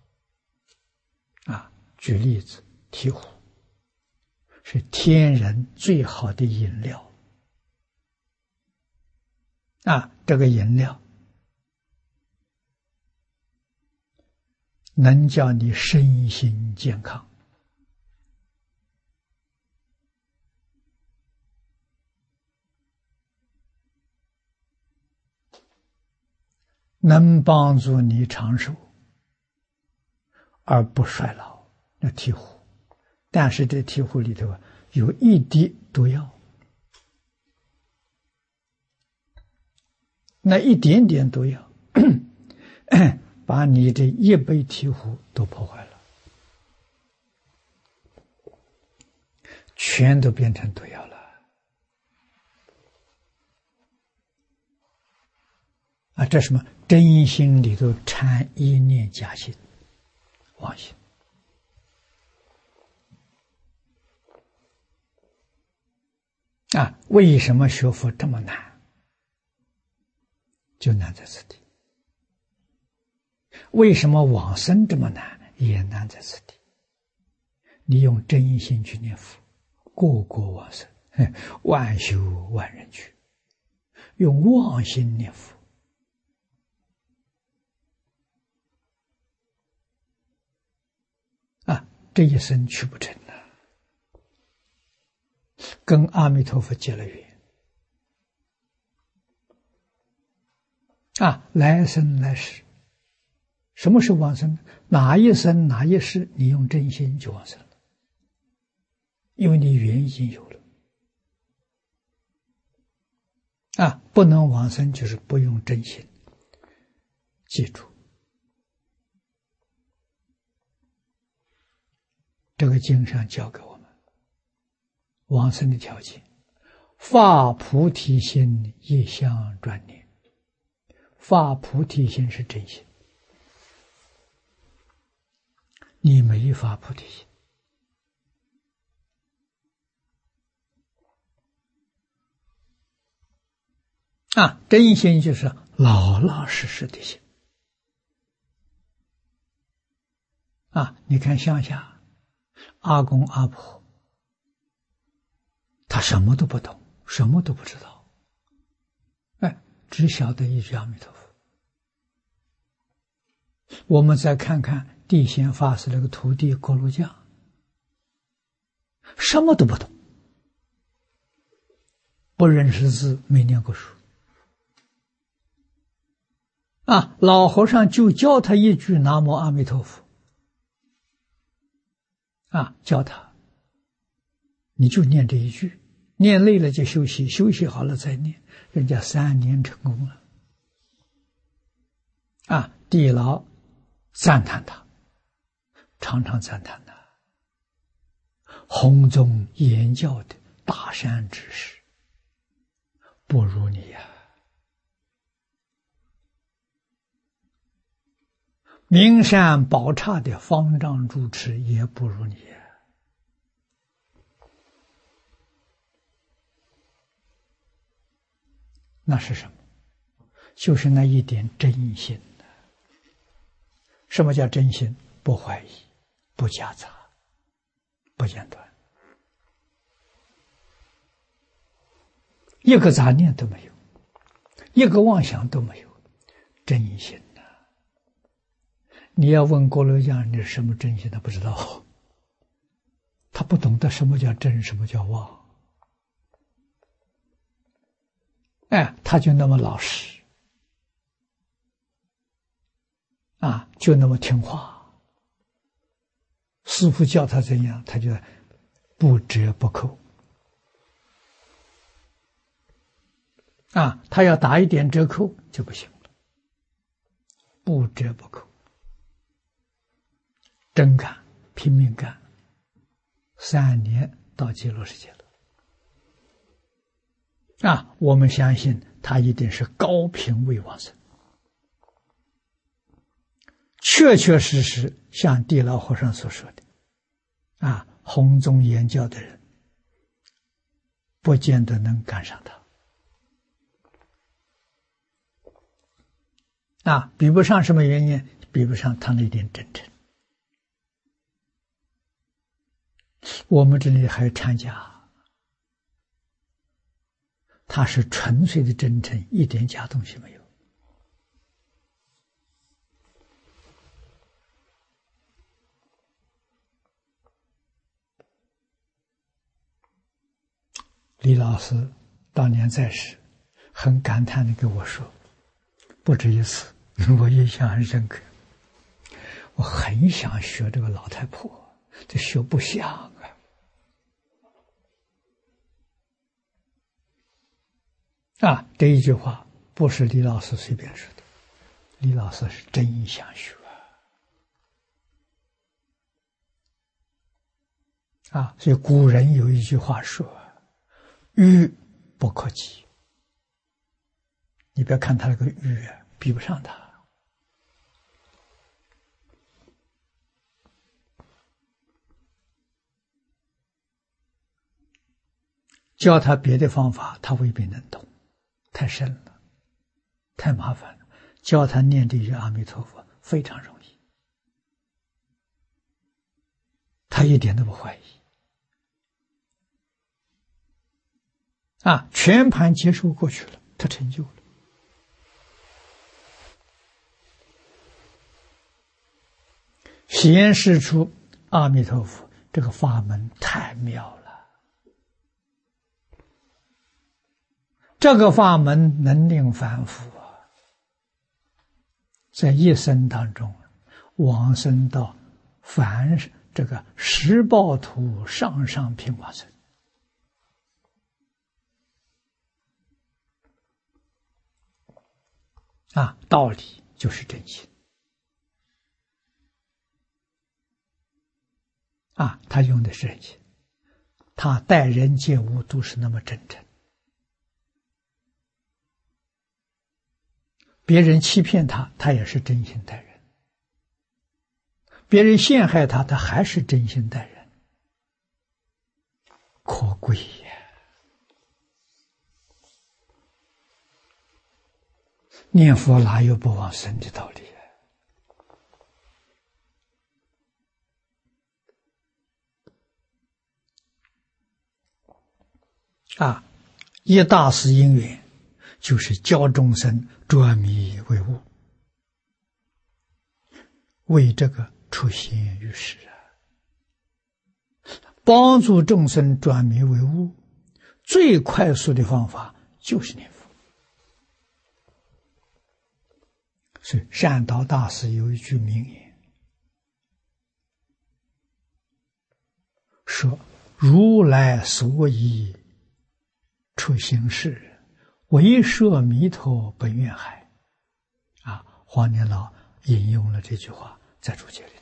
举例子，醍醐是天人最好的饮料这个饮料能叫你身心健康，能帮助你长寿而不衰老，那醍醐。但是这醍醐里头有一滴毒药，那一点点毒药把你的一杯醍醐都破坏了，全都变成毒药了。啊，这什么真心里头掺一念假心、妄心。啊，为什么学佛这么难？就难在此地。为什么往生这么难？也难在此地。你用真心去念佛，个个往生，万修万人去。用妄心念佛，啊，这一生去不成了，跟阿弥陀佛结了缘。啊，来生来世，什么是往生？哪一生哪一世，你用真心就往生了，因为你缘已经有了。啊，不能往生就是不用真心。记住，这个经上教给我们往生的条件：发菩提心，一向专念。发菩提心是真心，你没发菩提心，啊，真心就是老老实实的心。啊，你看乡下阿公阿婆，他什么都不懂，什么都不知道，哎，只晓得一句阿弥陀佛。我们再看看地仙法师那个徒弟锅炉匠，什么都不懂，不认识字，没念过书。啊，老和尚就教他一句南无阿弥陀佛。啊，教他，你就念这一句，念累了就休息，休息好了再念，人家3年成功了。啊，地老赞叹他，常常赞叹他，弘宗言教的大善之士，不如你呀。名山宝刹的方丈主持也不如你呀。那是什么？就是那一点真心。什么叫真心？不怀疑，不夹杂，不间断，一个杂念都没有，一个妄想都没有，真心呐。你要问锅炉匠你是什么真心，他不知道，他不懂得什么叫真，什么叫妄。哎，他就那么老实。啊，就那么听话，师父叫他怎样，他就不折不扣。啊，他要打一点折扣就不行了，不折不扣，真干，拼命干，3年到极乐世界了。啊，我们相信他一定是高品位往生。确确实实像地老和尚所说的，啊，弘宗言教的人不见得能赶上他，啊，比不上什么原因？比不上他那点真诚。我们这里还有参加，他是纯粹的真诚，一点假东西没有。李老师当年在世，很感叹地跟我说，不止一次，我印象很深刻。我很想学这个老太婆，这学不像啊。 这一句话不是李老师随便说的，李老师是真想学所以古人有一句话说：“愚不可及。”你不要看他那个愚比不上他。教他别的方法，他未必能懂，太深了，太麻烦了。教他念这句阿弥陀佛非常容易，他一点都不怀疑。全盘接受过去了，他成就了。显示出阿弥陀佛这个法门太妙了。这个法门能令凡夫在一生当中往生到凡这个十报土上上品往生。道理就是真心。他用的是真心，他待人接物都是那么真诚。别人欺骗他，他也是真心待人；别人陷害他，他还是真心待人，可贵呀！念佛哪有不往生的道理一大事因缘就是教众生转迷为悟，为这个出现于世帮助众生转迷为悟，最快速的方法就是念佛。所以善导大师有一句名言，说如来所以出行世，唯摄弥陀本愿海。黄年老引用了这句话在注解里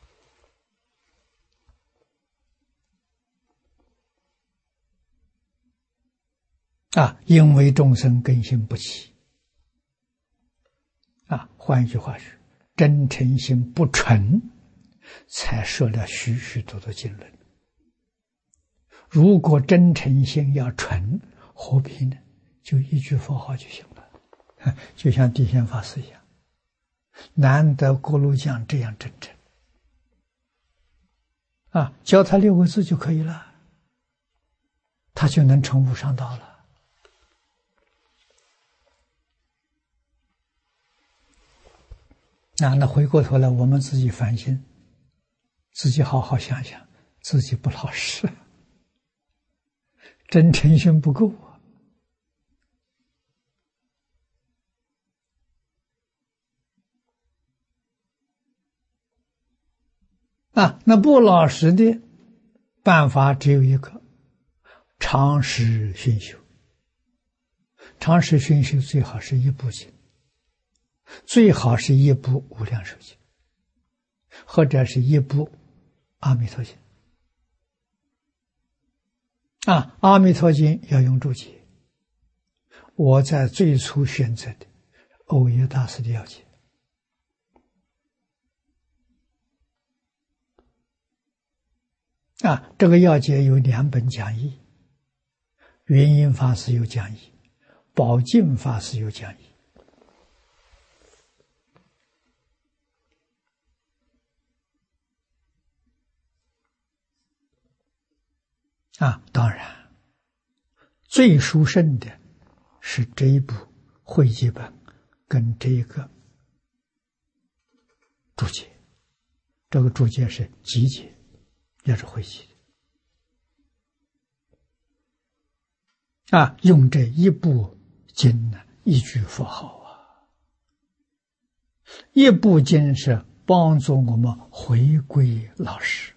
头。因为众生根性不齐。换一句话是，真诚心不纯，才设了许许多多经论。如果真诚心要纯，何必呢？就一句佛号就行了。就像地仙法师一样，难得锅炉匠这样真诚教他6个字就可以了，他就能成无上道了。那回过头来，我们自己反省，自己好好想想，自己不老实，真诚心不够那不老实的办法只有一个，常时熏修。常时熏修最好是一部经，最好是一部无量寿经，或者是一部阿弥陀经。阿弥陀经要用注解，我在最初选择的欧耶大师的要解。这个要解有2本讲义，圆音法师有讲义，宝镜法师有讲义。当然最殊胜的是这一部汇集本跟这一个注解，这个注解是集解，也是汇集的。用这一部经呢，一句佛号一部经是帮助我们回归老实。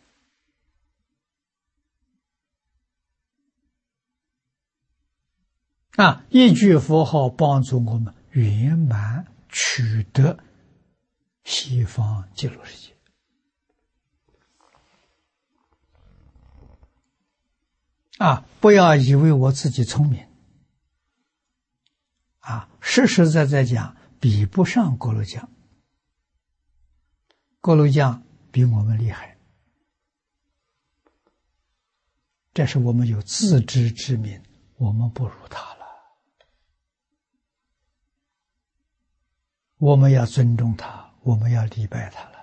一句佛号帮助我们圆满取得西方极乐世界。不要以为我自己聪明，实实在在讲，比不上锅炉匠。锅炉匠比我们厉害，这是我们有自知之明，我们不如他了。我们要尊重他，我们要礼拜他了。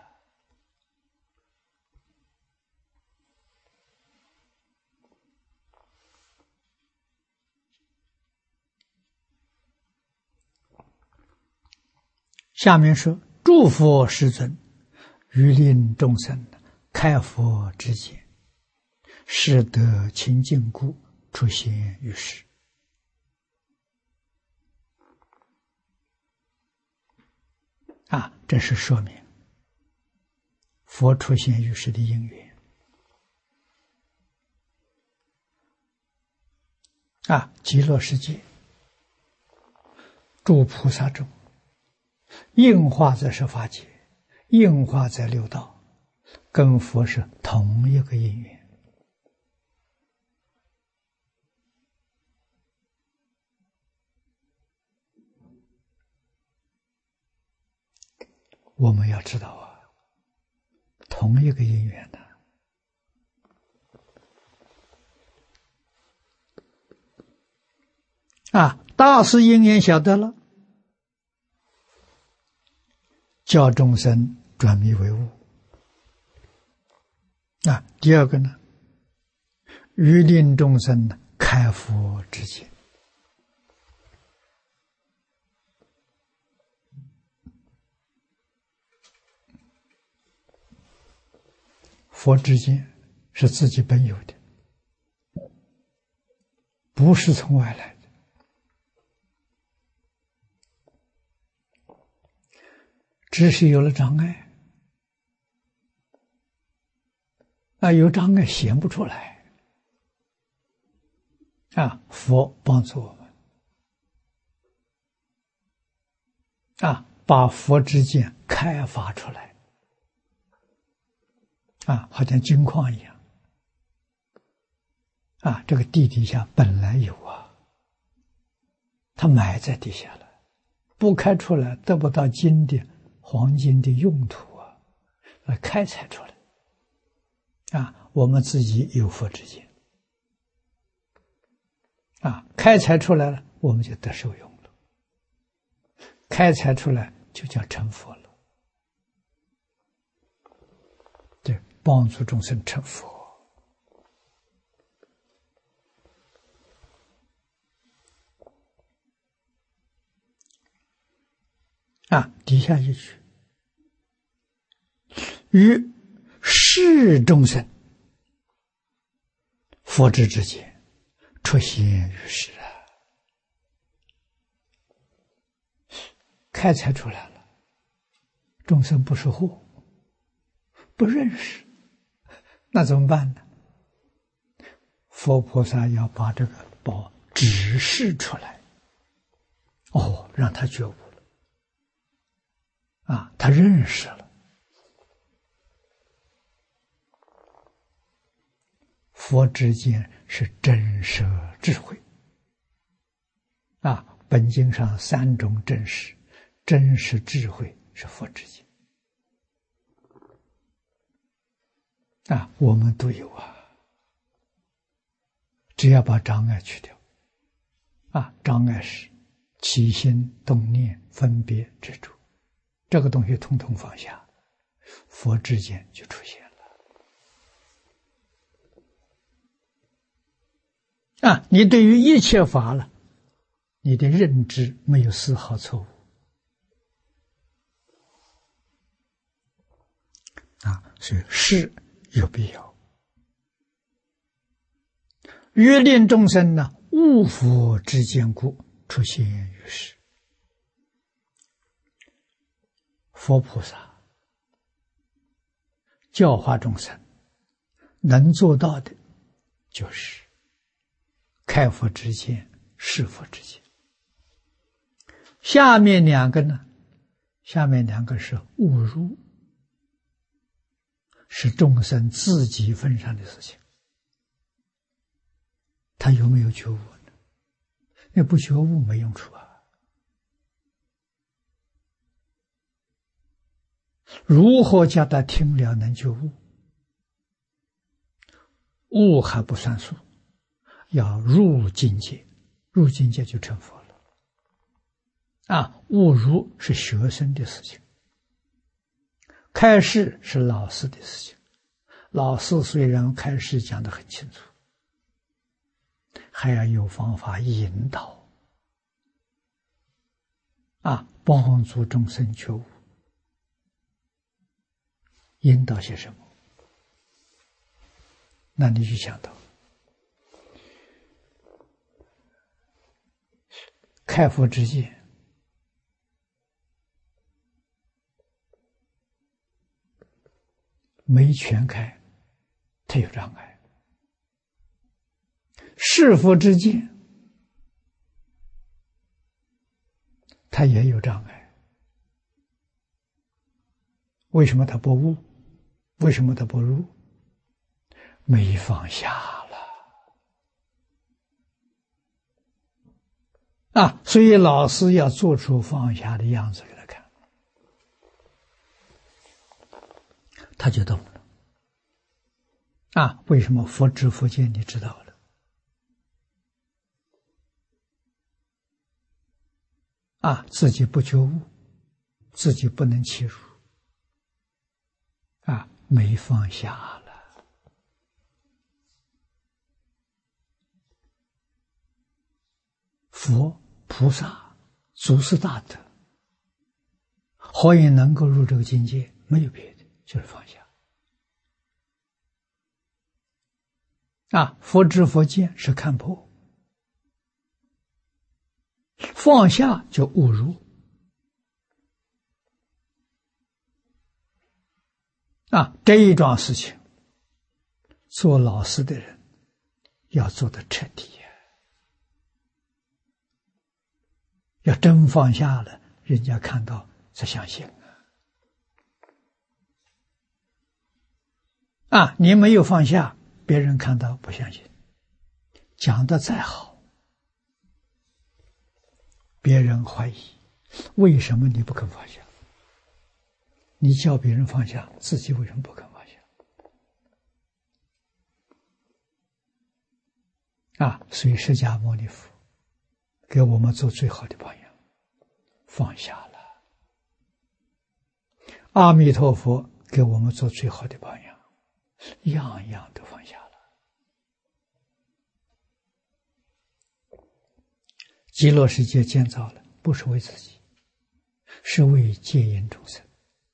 下面说，诸佛世尊欲令众生开佛之见，使得清净故，出现于世。这是说明佛出现于世的因缘。极乐世界诸菩萨中，应化在十法界，应化在六道，跟佛是同一个因缘。我们要知道同一个因缘大师因缘晓得了，教众生转迷为悟。第二个呢，欲令众生开佛之见。佛之见是自己本有的，不是从外来的。只是有了障碍，有障碍显不出来。佛帮助我们，把佛之见开发出来。好像金矿一样，这个地底下本来有它埋在地下了，不开出来得不到金的黄金的用途来开采出来。我们自己有佛之见，开采出来了，我们就得受用了，开采出来就叫成佛了。帮助众生成佛。底下一句，于世众生佛之之间出现于世开采出来了，众生不识货，不认识，那怎么办呢？佛菩萨要把这个宝指示出来，让他觉悟了，他认识了。佛之间是真实智慧，本经上三种真实，真实智慧是佛之间。我们都有只要把障碍去掉，障碍是起心动念分别执着，这个东西统统放下，佛之间就出现了。你对于一切法了，你的认知没有丝毫错误。所以是有必要。欲令众生呢，悟佛之见故，出现于世。佛菩萨教化众生，能做到的，就是开佛之见， 是佛之见。下面两个呢？下面两个是误入，是众生自己分上的事情。他有没有觉悟呢？那不觉悟没用处啊。如何叫他听了能觉悟？悟还不算数，要入境界，入境界就成佛了。悟入是学生的事情，开示是老师的事情。老师虽然开示讲得很清楚，还要有方法引导，帮助众生觉悟。引导些什么？那你就想到开佛之见，没全开，它有障碍；是佛之见，它也有障碍。为什么它不悟？为什么它不入？没放下了。所以老师要做出放下的样子给他看，他就懂了。为什么佛知佛见你知道了？自己不觉悟，自己不能切入，没放下了。佛菩萨祖师大德何以能够入这个境界？没有别的，就是放下。佛知佛见是看破，放下就悟入。这一桩事情，做老师的人要做得彻底，要真放下了，人家看到才相信你没有放下，别人看到不相信，讲得再好，别人怀疑，为什么你不肯放下？你叫别人放下，自己为什么不肯放下？所以释迦牟尼佛给我们做最好的榜样，放下了。阿弥陀佛给我们做最好的榜样，样样都放下了。极乐世界建造了，不是为自己，是为戒引众生，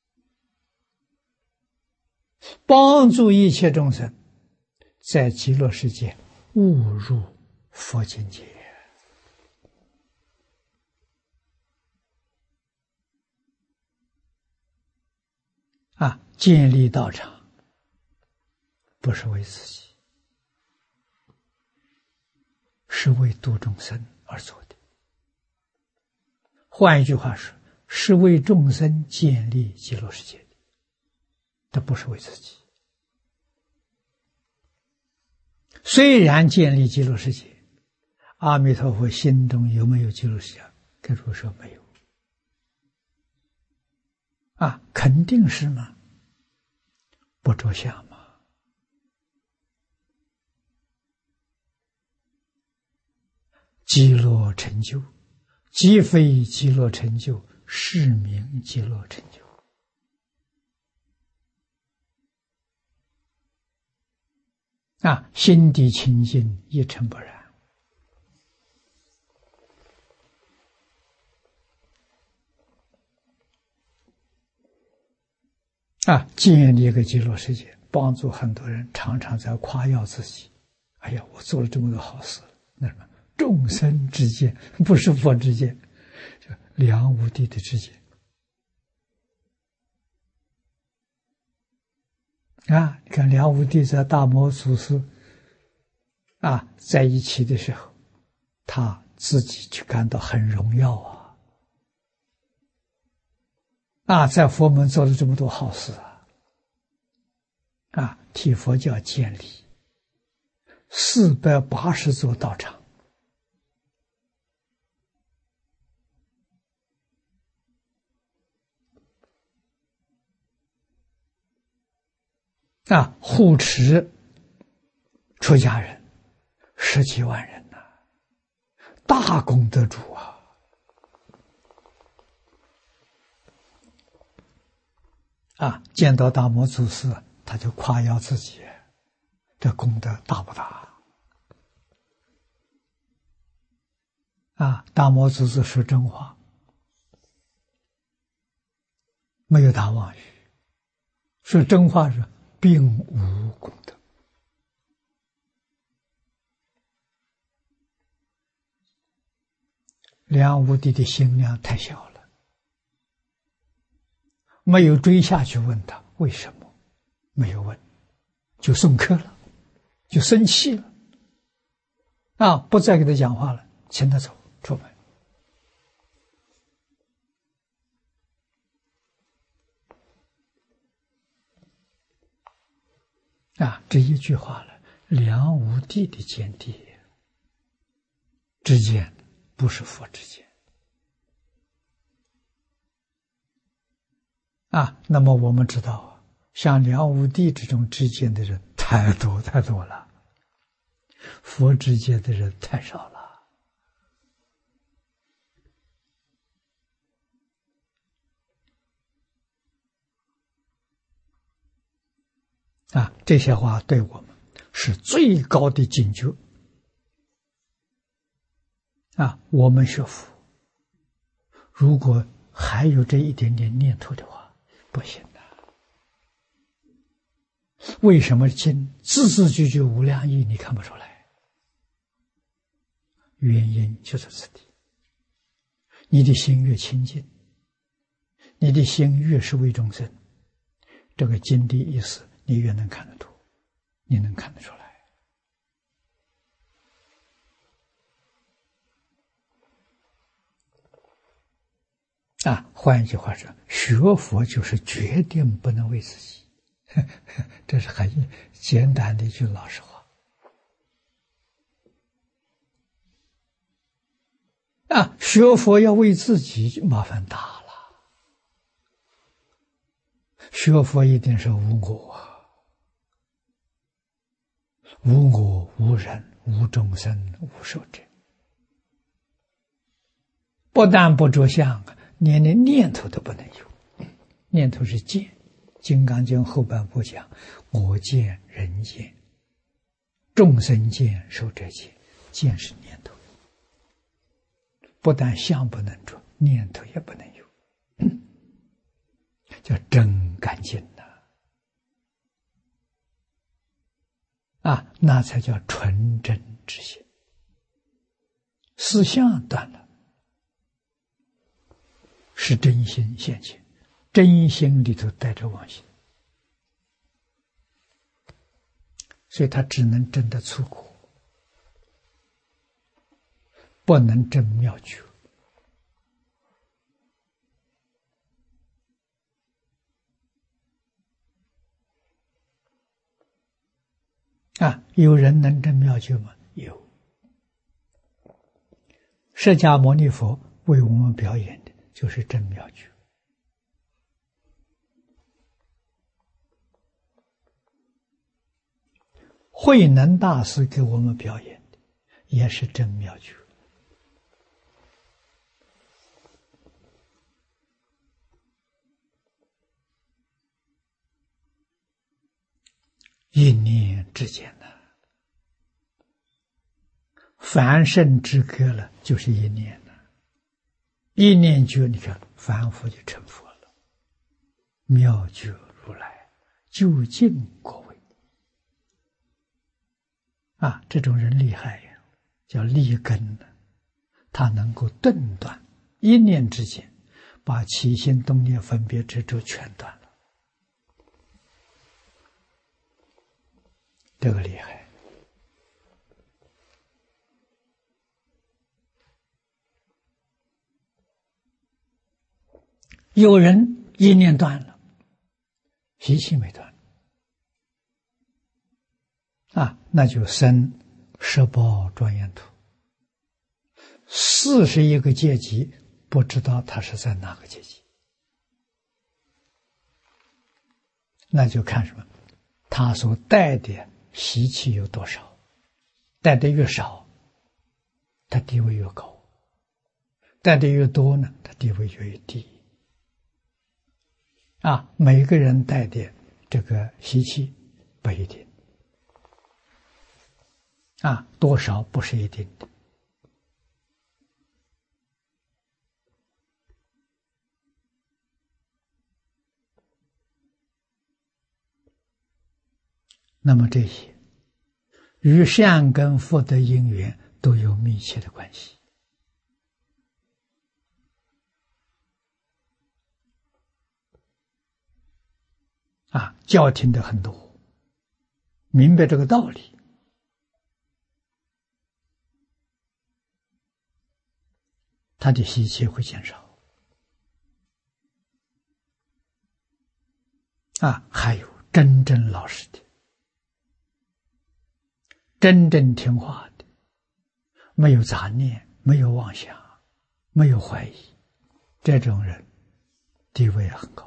帮助一切众生在极乐世界悟入佛境界。建立道场不是为自己，是为度众生而做的。换一句话说，是为众生建立极乐世界的，这不是为自己。虽然建立极乐世界，阿弥陀佛心中有没有极乐世界？该如说没有。肯定是吗？不着相嘛。极乐成就，即非极乐成就，是名极乐成就。心地清净，一尘不染。建立一个极乐世界，帮助很多人常常在夸耀自己。哎呀，我做了这么多好事，那什么众生之见，不是佛之见，就梁武帝的之见。你看梁武帝在大摩祖师在一起的时候，他自己就感到很荣耀在佛门做了这么多好事替佛教建立480座道场护持出家人10几万人大功德主见到大摩祖师，他就夸耀自己，这功德大不大？大摩祖师说真话，没有大妄语，说真话是并无功德。梁武帝的心量太小了，没有追下去问他为什么，没有问，就送客了，就生气了，不再给他讲话了，请他走出门。这一句话了，梁武帝的见地之见，不是佛之见那么我们知道像梁武帝这种知见的人太多太多了，佛知见的人太少了这些话对我们是最高的警觉我们学佛如果还有这一点点念头的话，不行的。为什么经字字句句无量义你看不出来？原因就在此地。你的心越清净，你的心越是为众生，这个经的意思你越能看得懂，你能看得出来。换一句话说，学佛就是决定不能为自己，这是很简单的一句老实话。学佛要为自己，麻烦大了。学佛一定是无我无我、无人、无众生、无寿者，不但不着相连念头都不能有。念头是见，《金刚经》后半部讲我见、人见、众生见、寿者见，见是念头，不但相不能着，念头也不能有，叫真干净那才叫纯真之心。思想断了，是真心现前，真心里头带着妄心，所以他只能证得粗果，不能证妙觉。有人能证妙觉吗？有。释迦牟尼佛为我们表演的就是证妙觉。慧能大师给我们表演的也是证妙觉。一念之间凡圣之格了，就是一念一念觉，你看凡夫就成佛了。妙觉如来究竟果位这种人厉害呀，叫立根他能够顿断一念之间，把起心动念分别执着全断了，这个厉害有人一念断了，习气没断那就生十报庄严土，41个阶级，不知道他是在哪个阶级，那就看什么，他所带的习气有多少，带的越少，他地位越高；带的越多呢，他地位越低。每个人带的这个习气不一定，多少不是一定的。那么这些与善根福德因缘都有密切的关系。教听的很多，明白这个道理，他的习气会减少。还有真正老实的，真正听话的，没有杂念，没有妄想，没有怀疑，这种人地位很高。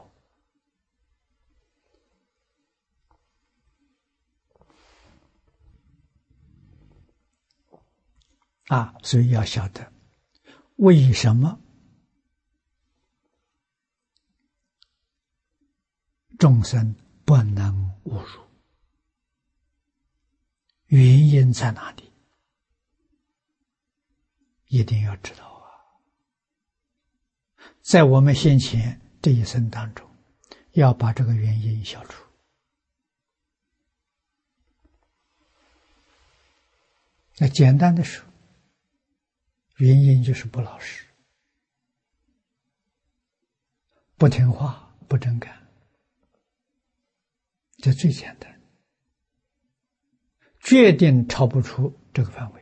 所以要晓得为什么众生不能误入，原因在哪里？一定要知道在我们先前这一生当中，要把这个原因消除。那简单的说，原因就是不老实，不听话，不真干，这最简单，决定超不出这个范围。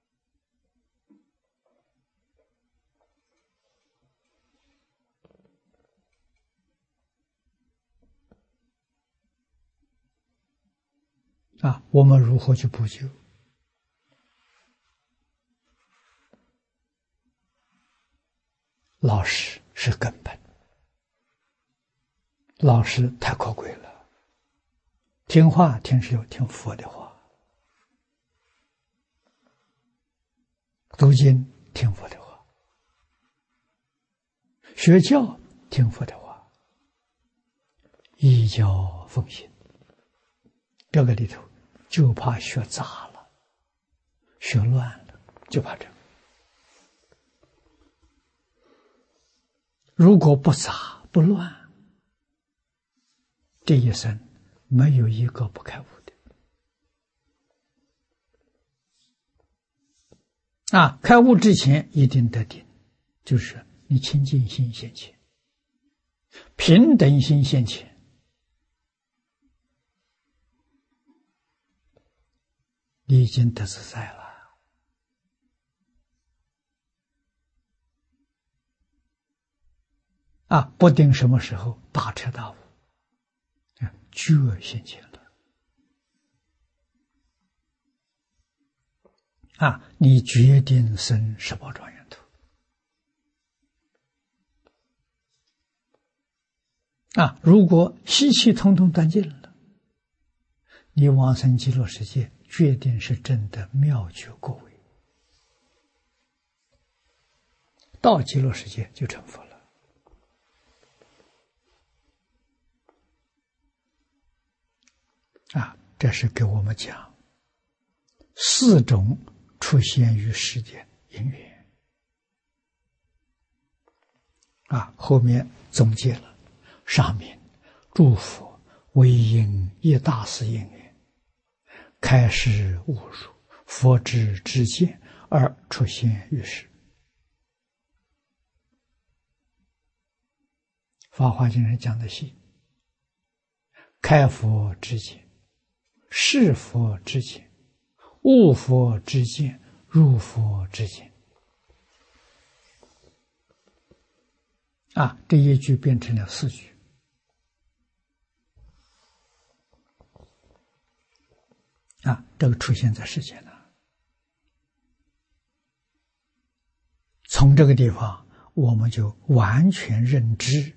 我们如何去补救？老实是根本，老实太可贵了。听话听是有听佛的话，读经听佛的话，学教听佛的话，依教奉行。这个里头就怕学杂了，学乱了，就怕这个。如果不杂不乱，这一生没有一个不开悟的。开悟之前一定得定，就是你清净心现前，平等心现前，你已经得自在了。不定什么时候大彻大悟，觉现前了。你决定生十宝庄严土。如果习气统统断尽了，你往生极乐世界决定是真的妙觉果位，到极乐世界就成佛了。这是给我们讲4种出现于世间因缘。后面总结了上面诸佛为因一大事因缘，开示悟入，佛之知见而出现于世。法华经上讲的细，开佛知见，是佛知见，悟佛知见，入佛知见。 这一句变成了4句。这个出现在世间了。从这个地方，我们就完全认知，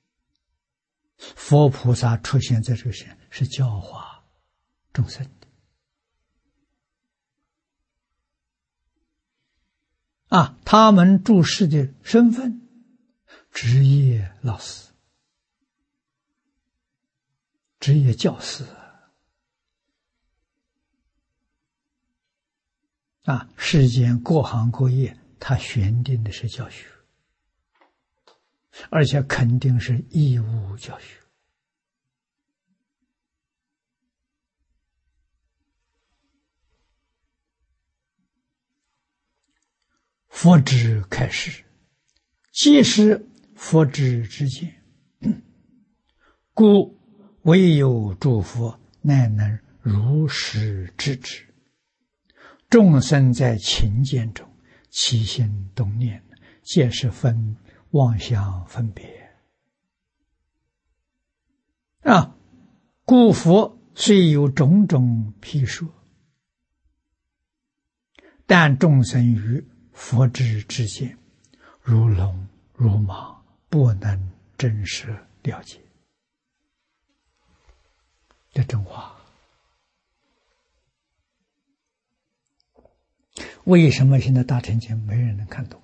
佛菩萨出现在这个世间是教化众生的。他们住世的身份，职业老师、职业教师世间各行各业，他选定的是教学，而且肯定是义务教学。佛智开示，即是佛智之见，故唯有诸佛乃能如实知之。众生在情见中起心动念，皆是妄想分别。故佛虽有种种譬说，但众生于佛智之见，如聋如盲，不能真实了解。这真话。为什么现在大乘经没人能看懂？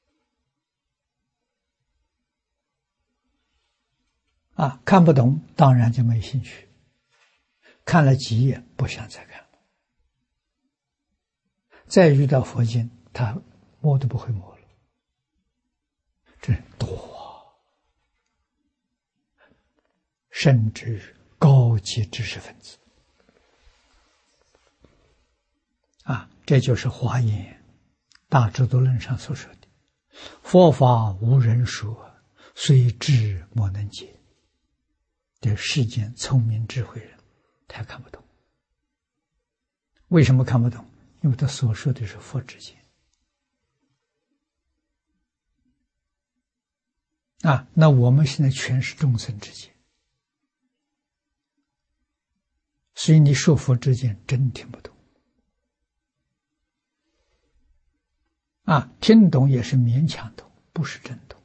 看不懂，当然就没兴趣。看了几页，不想再看了。再遇到佛经，他摸都不会摸了。这多，甚至高级知识分子。这就是华严大智度论上所说的：佛法无人说，虽智莫能解。这世间聪明智慧人他看不懂。为什么看不懂？因为他所说的是佛之见。那我们现在全是众生之见，所以你说佛之见真听不懂。听懂也是勉强懂，不是真懂。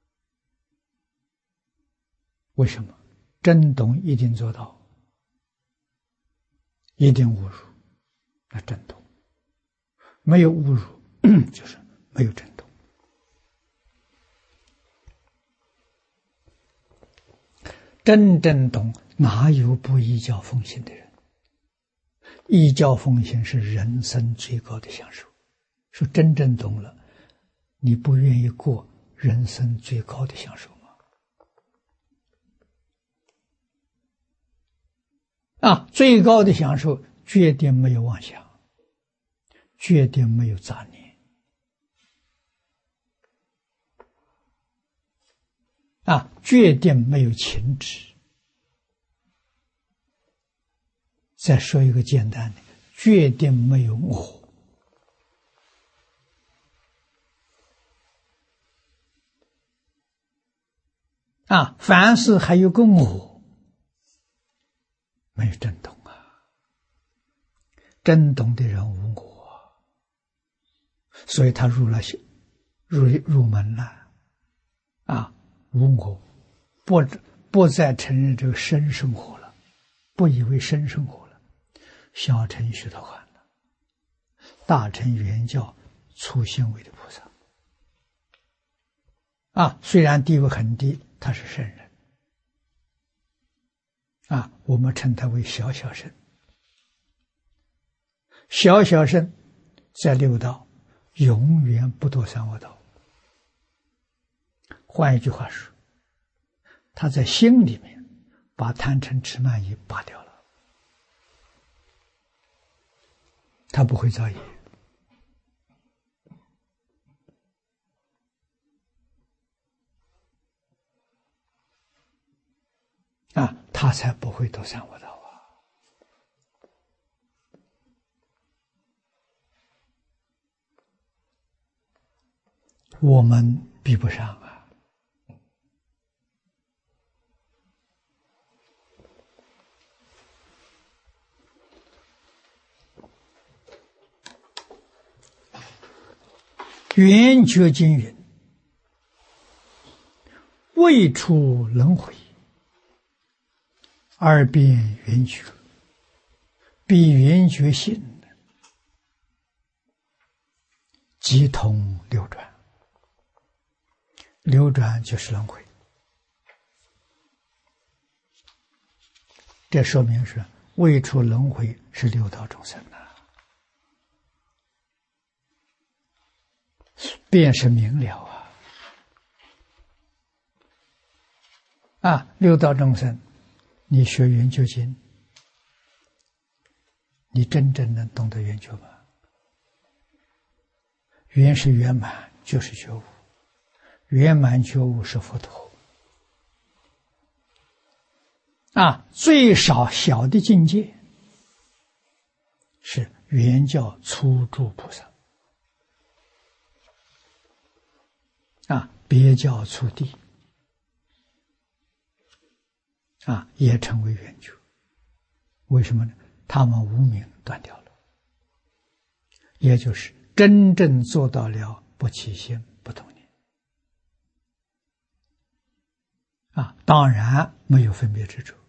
为什么？真懂一定做到，一定侮辱，那真懂；没有侮辱，就是没有真懂。真正懂，哪有不依教奉行的人？依教奉行是人生最高的享受。说真正懂了，你不愿意过人生最高的享受吗？最高的享受决定没有妄想，决定没有杂念，决定没有情执。再说一个简单的，决定没有我。凡事还有个我，没有真懂真懂的人无我，所以他入门了无我，不再承认这个生生活了，不以为生生活了，小乘须陀洹了，大乘圆教初显位的菩萨虽然地位很低，他是圣人我们称他为小小圣。小小圣在六道永远不堕三恶道。换一句话说，他在心里面把贪嗔痴慢疑拔掉了，他不会造业他才不会堕三恶道我们比不上圆觉经云：未出轮回，二遍圆觉，彼圆觉性，即通流转。流转就是轮回，这说明是未出轮回是六道众生便是明了六道众生，你学圆觉经，你真正能懂得圆觉吗？圆是圆满，就是觉悟，圆满觉悟是佛陀最少小的境界是圆教初住菩萨别教初地也成为圆觉。为什么呢？他们无明断掉了，也就是真正做到了不起心不动念当然没有分别执着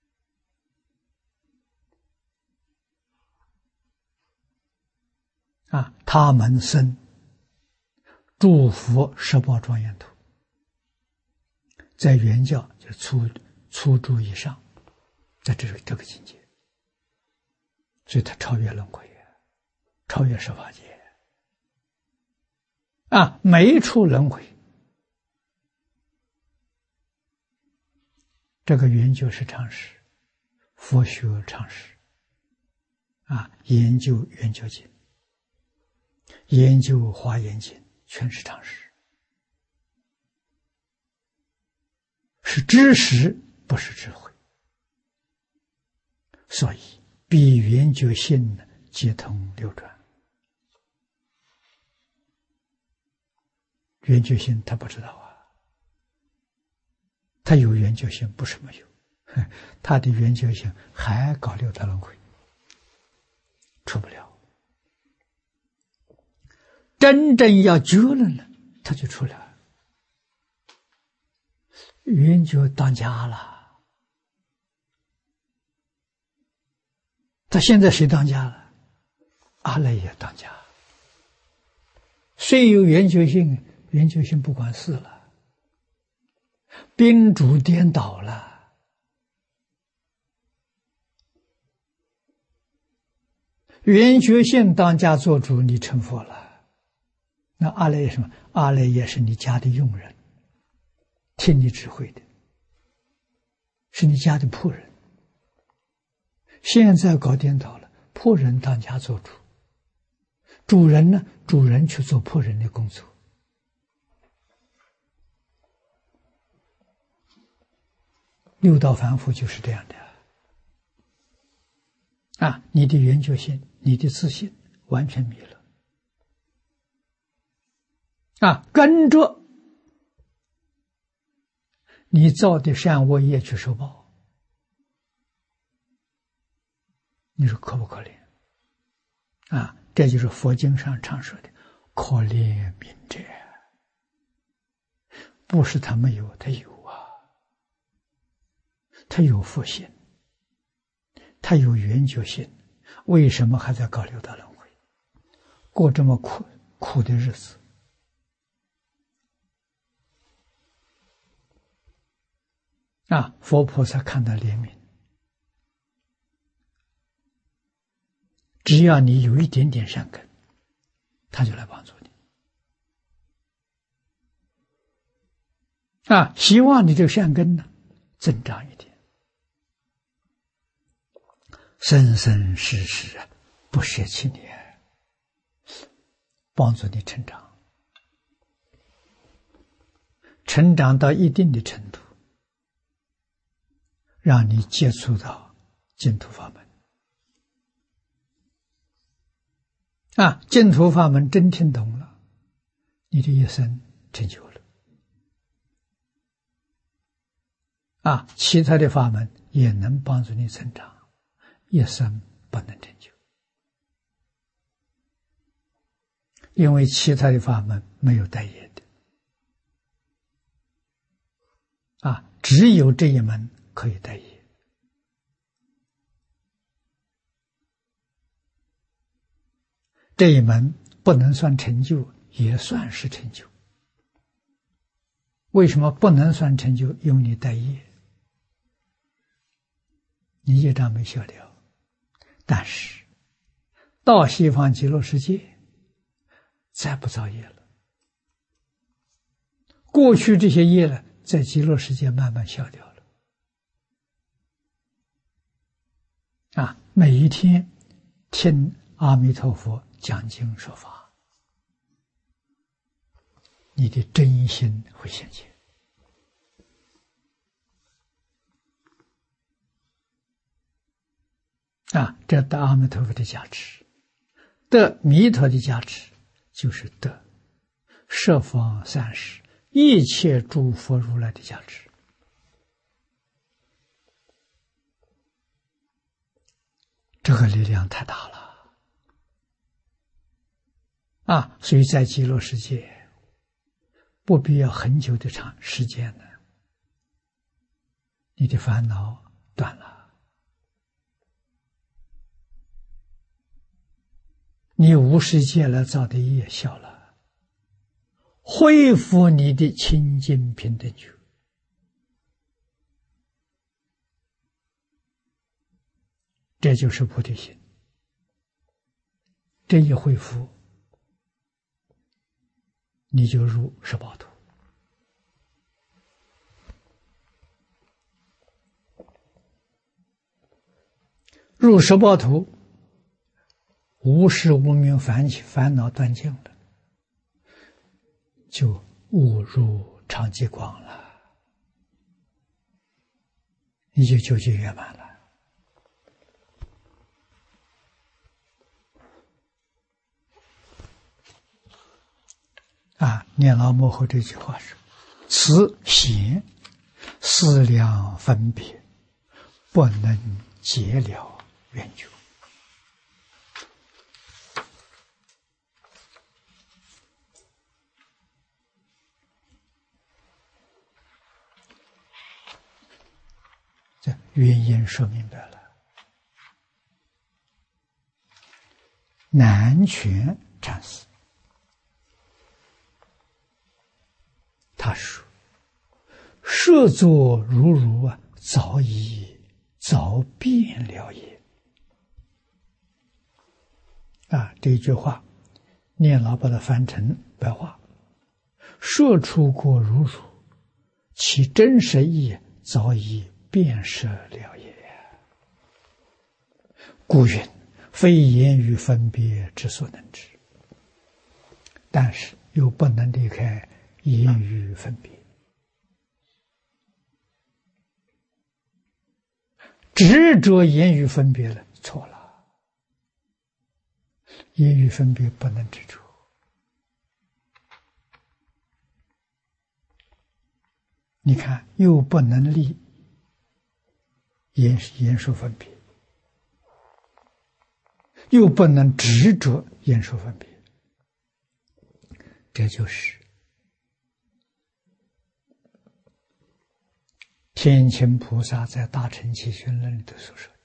他们生诸佛十宝庄严土，在圆教就初住以上，在这个境界，所以他超越轮回，超越十法界每一处轮回，这个圆觉是常识，佛学常识研究圆觉经，研究华严经，全是常识，是知识，不是智慧。所以彼圆觉性皆通流转。圆觉性他不知道他有圆觉性，不是没有，他的圆觉性还搞六道轮回，出不了。真正要觉了呢，他就出来了。圆觉当家了，他现在谁当家了？阿赖耶当家。虽有圆觉性，圆觉性不管事了，宾主颠倒了，圆觉性当家做主，你成佛了。那阿赖耶什么？阿赖耶是你家的佣人，听你指挥的，是你家的仆人。现在搞颠倒了，仆人当家做主，主人呢？主人去做仆人的工作。六道凡夫就是这样的你的圆觉性，你的自信完全迷了跟着你造的善恶业去受报，你说可不可怜这就是佛经上常说的可怜悯者，不是他没有，他有他有福心，他有圆觉心，为什么还在搞六道轮回，过这么苦的日子佛菩萨看到怜悯，只要你有一点点善根，他就来帮助你希望你这个善根呢增长一点，生生世世不舍弃你，帮助你成长，成长到一定的程度，让你接触到净土法门净土法门真听懂了，你的一生成就了其他的法门也能帮助你成长，一生不能成就。 因为其他的法门没有带业的，只有这一门可以带业。这一门不能算成就，也算是成就。为什么不能算成就？因为你带业，你业障没消掉。但是到西方极乐世界再不造业了，过去这些业呢，在极乐世界慢慢消掉了。每一天听阿弥陀佛讲经说法，你的真心会显现。这得阿弥陀佛的加持，得弥陀的加持，就是得十方三世一切诸佛如来的加持。这个力量太大了所以在极乐世界不必要很久的长时间呢，你的烦恼断了，你无世界了造的业消了，恢复你的清净平等觉。这就是菩提心。这一恢复，你就入十报土。入十报土，无事无明烦恼断尽了，就悟入常寂光了，你就究竟圆满了。念老母后这句话是：此显思量分别，不能解了缘觉。这原因说明白了。南拳禅师他说：“设作如如早变了也。”这一句话，念老把它翻成白话：设出过如如，其真实意早已辨识了也。故云：非言语分别之所能知。但是又不能离开言语分别，执着言语分别了，错了。言语分别不能执着，你看又不能立言说分别，又不能执着言说分别，这就是天亲菩萨在《大乘起信论》里头所说的。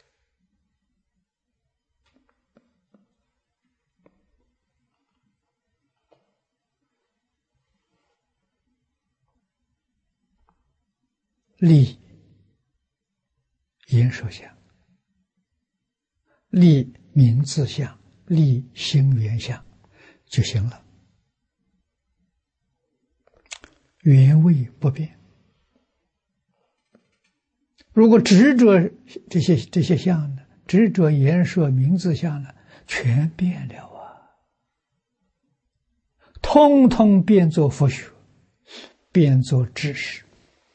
立言说相，立名字相，立心缘相就行了，原位不变。如果执着这些相呢，执着言说名字相呢，全变了通通变作佛学，变作知识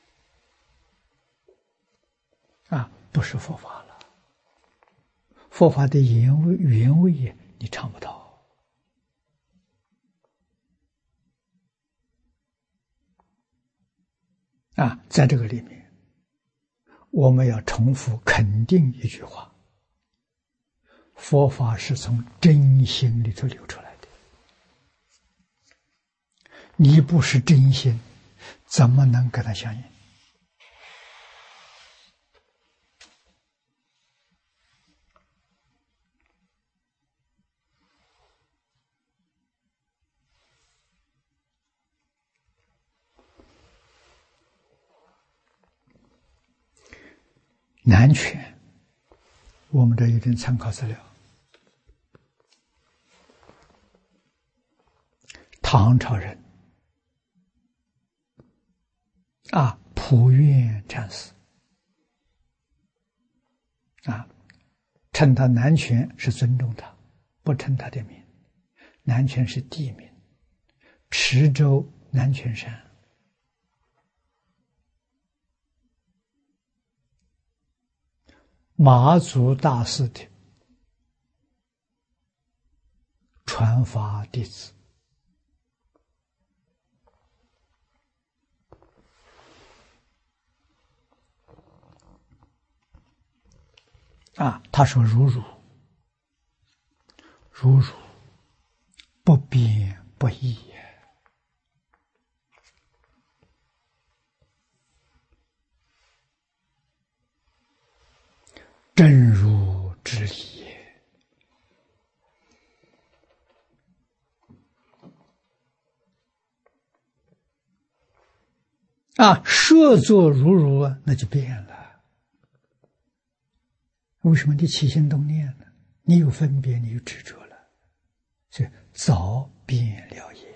不是佛法了。佛法的原味你尝不到。在这个里面，我们要重复肯定一句话：佛法是从真心里头流出来的。 你不是真心，怎么能跟他相应？南拳，我们这有点参考资料。唐朝人普愿禅师称他南拳是尊重他，不称他的名。南拳是地名，池州南拳山。马祖大师的传法弟子。他说如不变不异也，真如之理也。设作如那就变了。为什么你起心动念呢？你有分别，你有执着了，所以早变了也。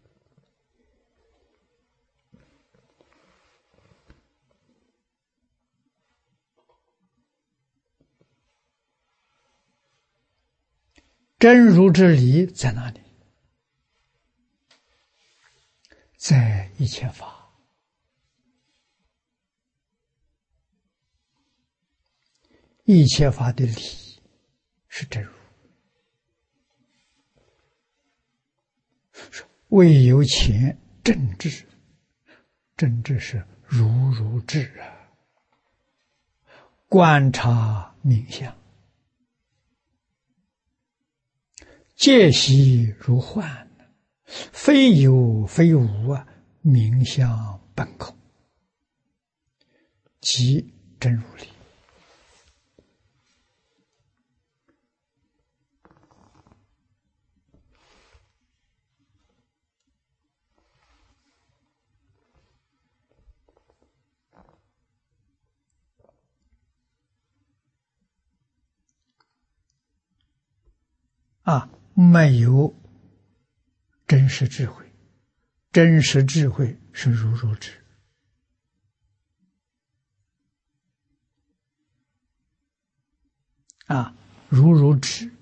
真如之理在哪里？在一切法。一切法的理是真如，未有前正智，正智是如智观察冥想，戒息如幻，非有非无冥想本空，即真如理。没有真实智慧，真实智慧是如智。如智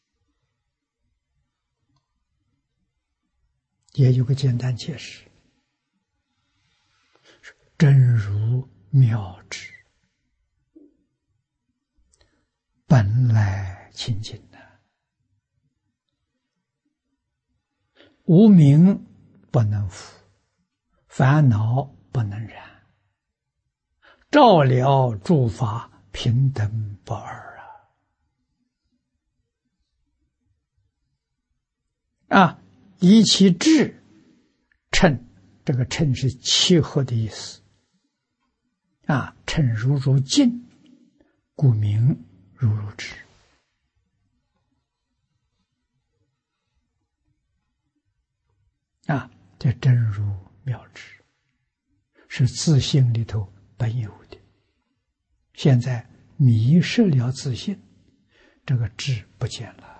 也有个简单解释，真如妙智，本来清净的，无明不能伏，烦恼不能染，照了诸法平等不二以其智称，这个称是契合的意思称如镜，故名如智。这真如妙智是自性里头本有的，现在迷失了自性，这个智不见了。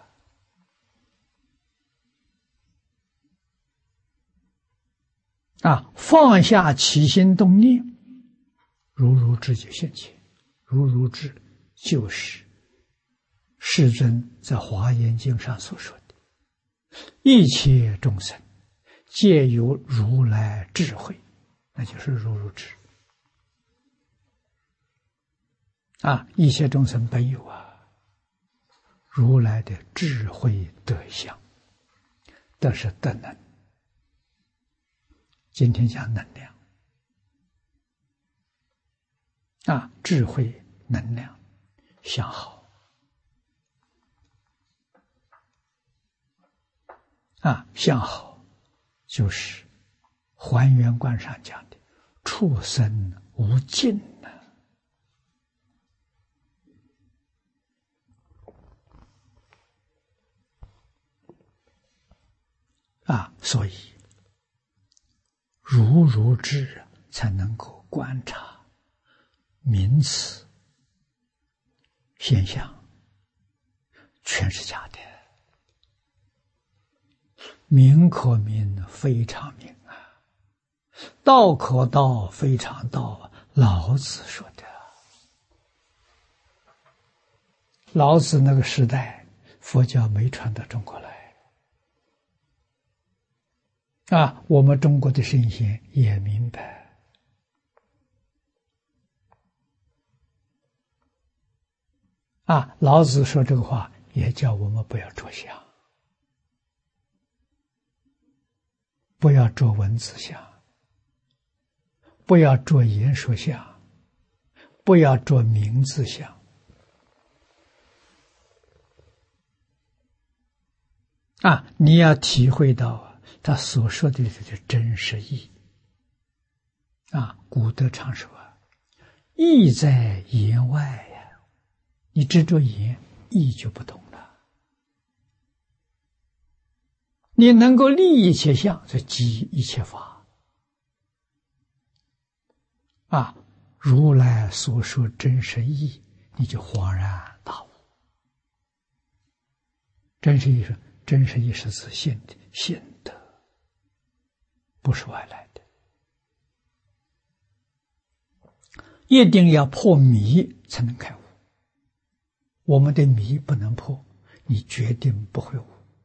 放下起心动念，如智就现前。如智就是世尊在华严经上所说的，一切众生皆有如来智慧，那就是如智一切众生本有如来的智慧德相，德是德能，今天讲能量智慧能量相好相好就是还原观上讲的畜生无尽呢。所以如智才能够观察名词现象，全是假的。名可名，非常名啊；道可道，非常道啊。老子说的。老子那个时代，佛教没传到中国来。我们中国的圣贤也明白。老子说这个话，也叫我们不要着相，不要着文字相，不要着言说相，不要着名字相。你要体会到他所说的这个真实意。古德常说，意在言外呀，你执着言，意就不同了。你能够立一切相，就即一切法。如来所说真实意，你就恍然大悟。真实意说，真实意是自信的，信德，不是外来的。一定要破迷才能开悟。我们的迷不能破，你决定不会悟。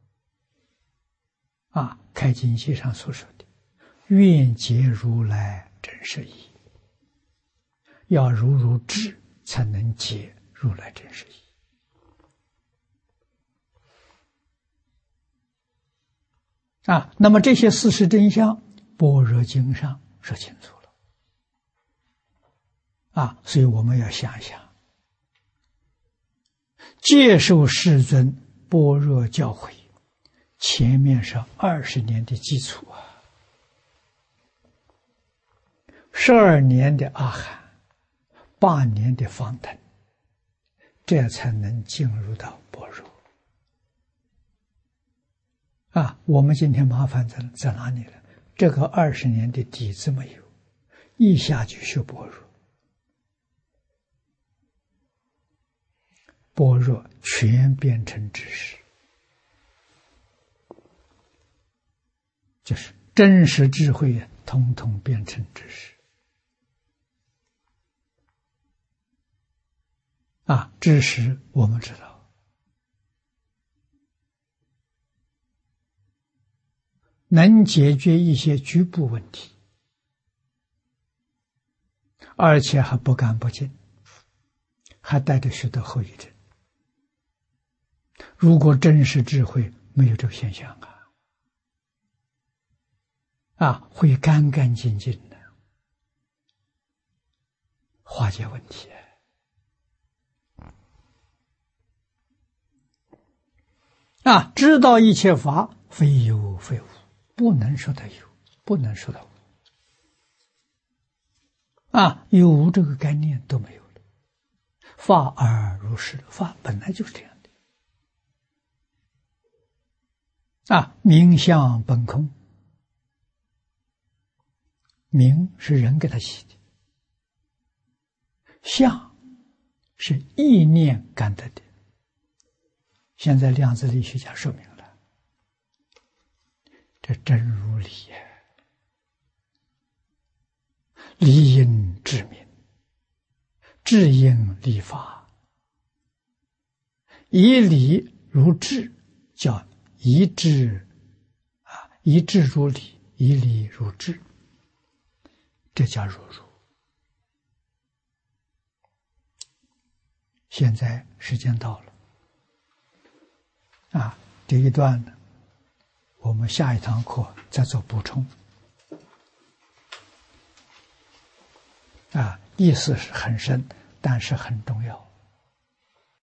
开经记上所说的，愿解如来真实义，要如智才能解如来真实义。那么这些事实真相，般若经上说清楚了。所以我们要想想，接受世尊般若教诲，前面是20年的基础12年的阿含，8年的方等，这才能进入到般若。我们今天麻烦在哪里了？这个20年的底子没有，一下就学般若。般若全变成知识，就是真实智慧统统变成知识。知识我们知道，能解决一些局部问题，而且还不干不净，还带着许多后遗症。如果真实智慧没有这个现象会干干净净的化解问题。知道一切法非有非无，不能说它有，不能说它无。有无这个概念都没有了。法而如是，法本来就是这样的。名相本空，名是人给他起的，相是意念感得的。现在量子力学家说明了，这真如理理因致明，致因立法，以理如智，叫以智以智如理，以理如智，这叫如如。现在时间到了。这一段呢，我们下一堂课再做补充。意思是很深，但是很重要。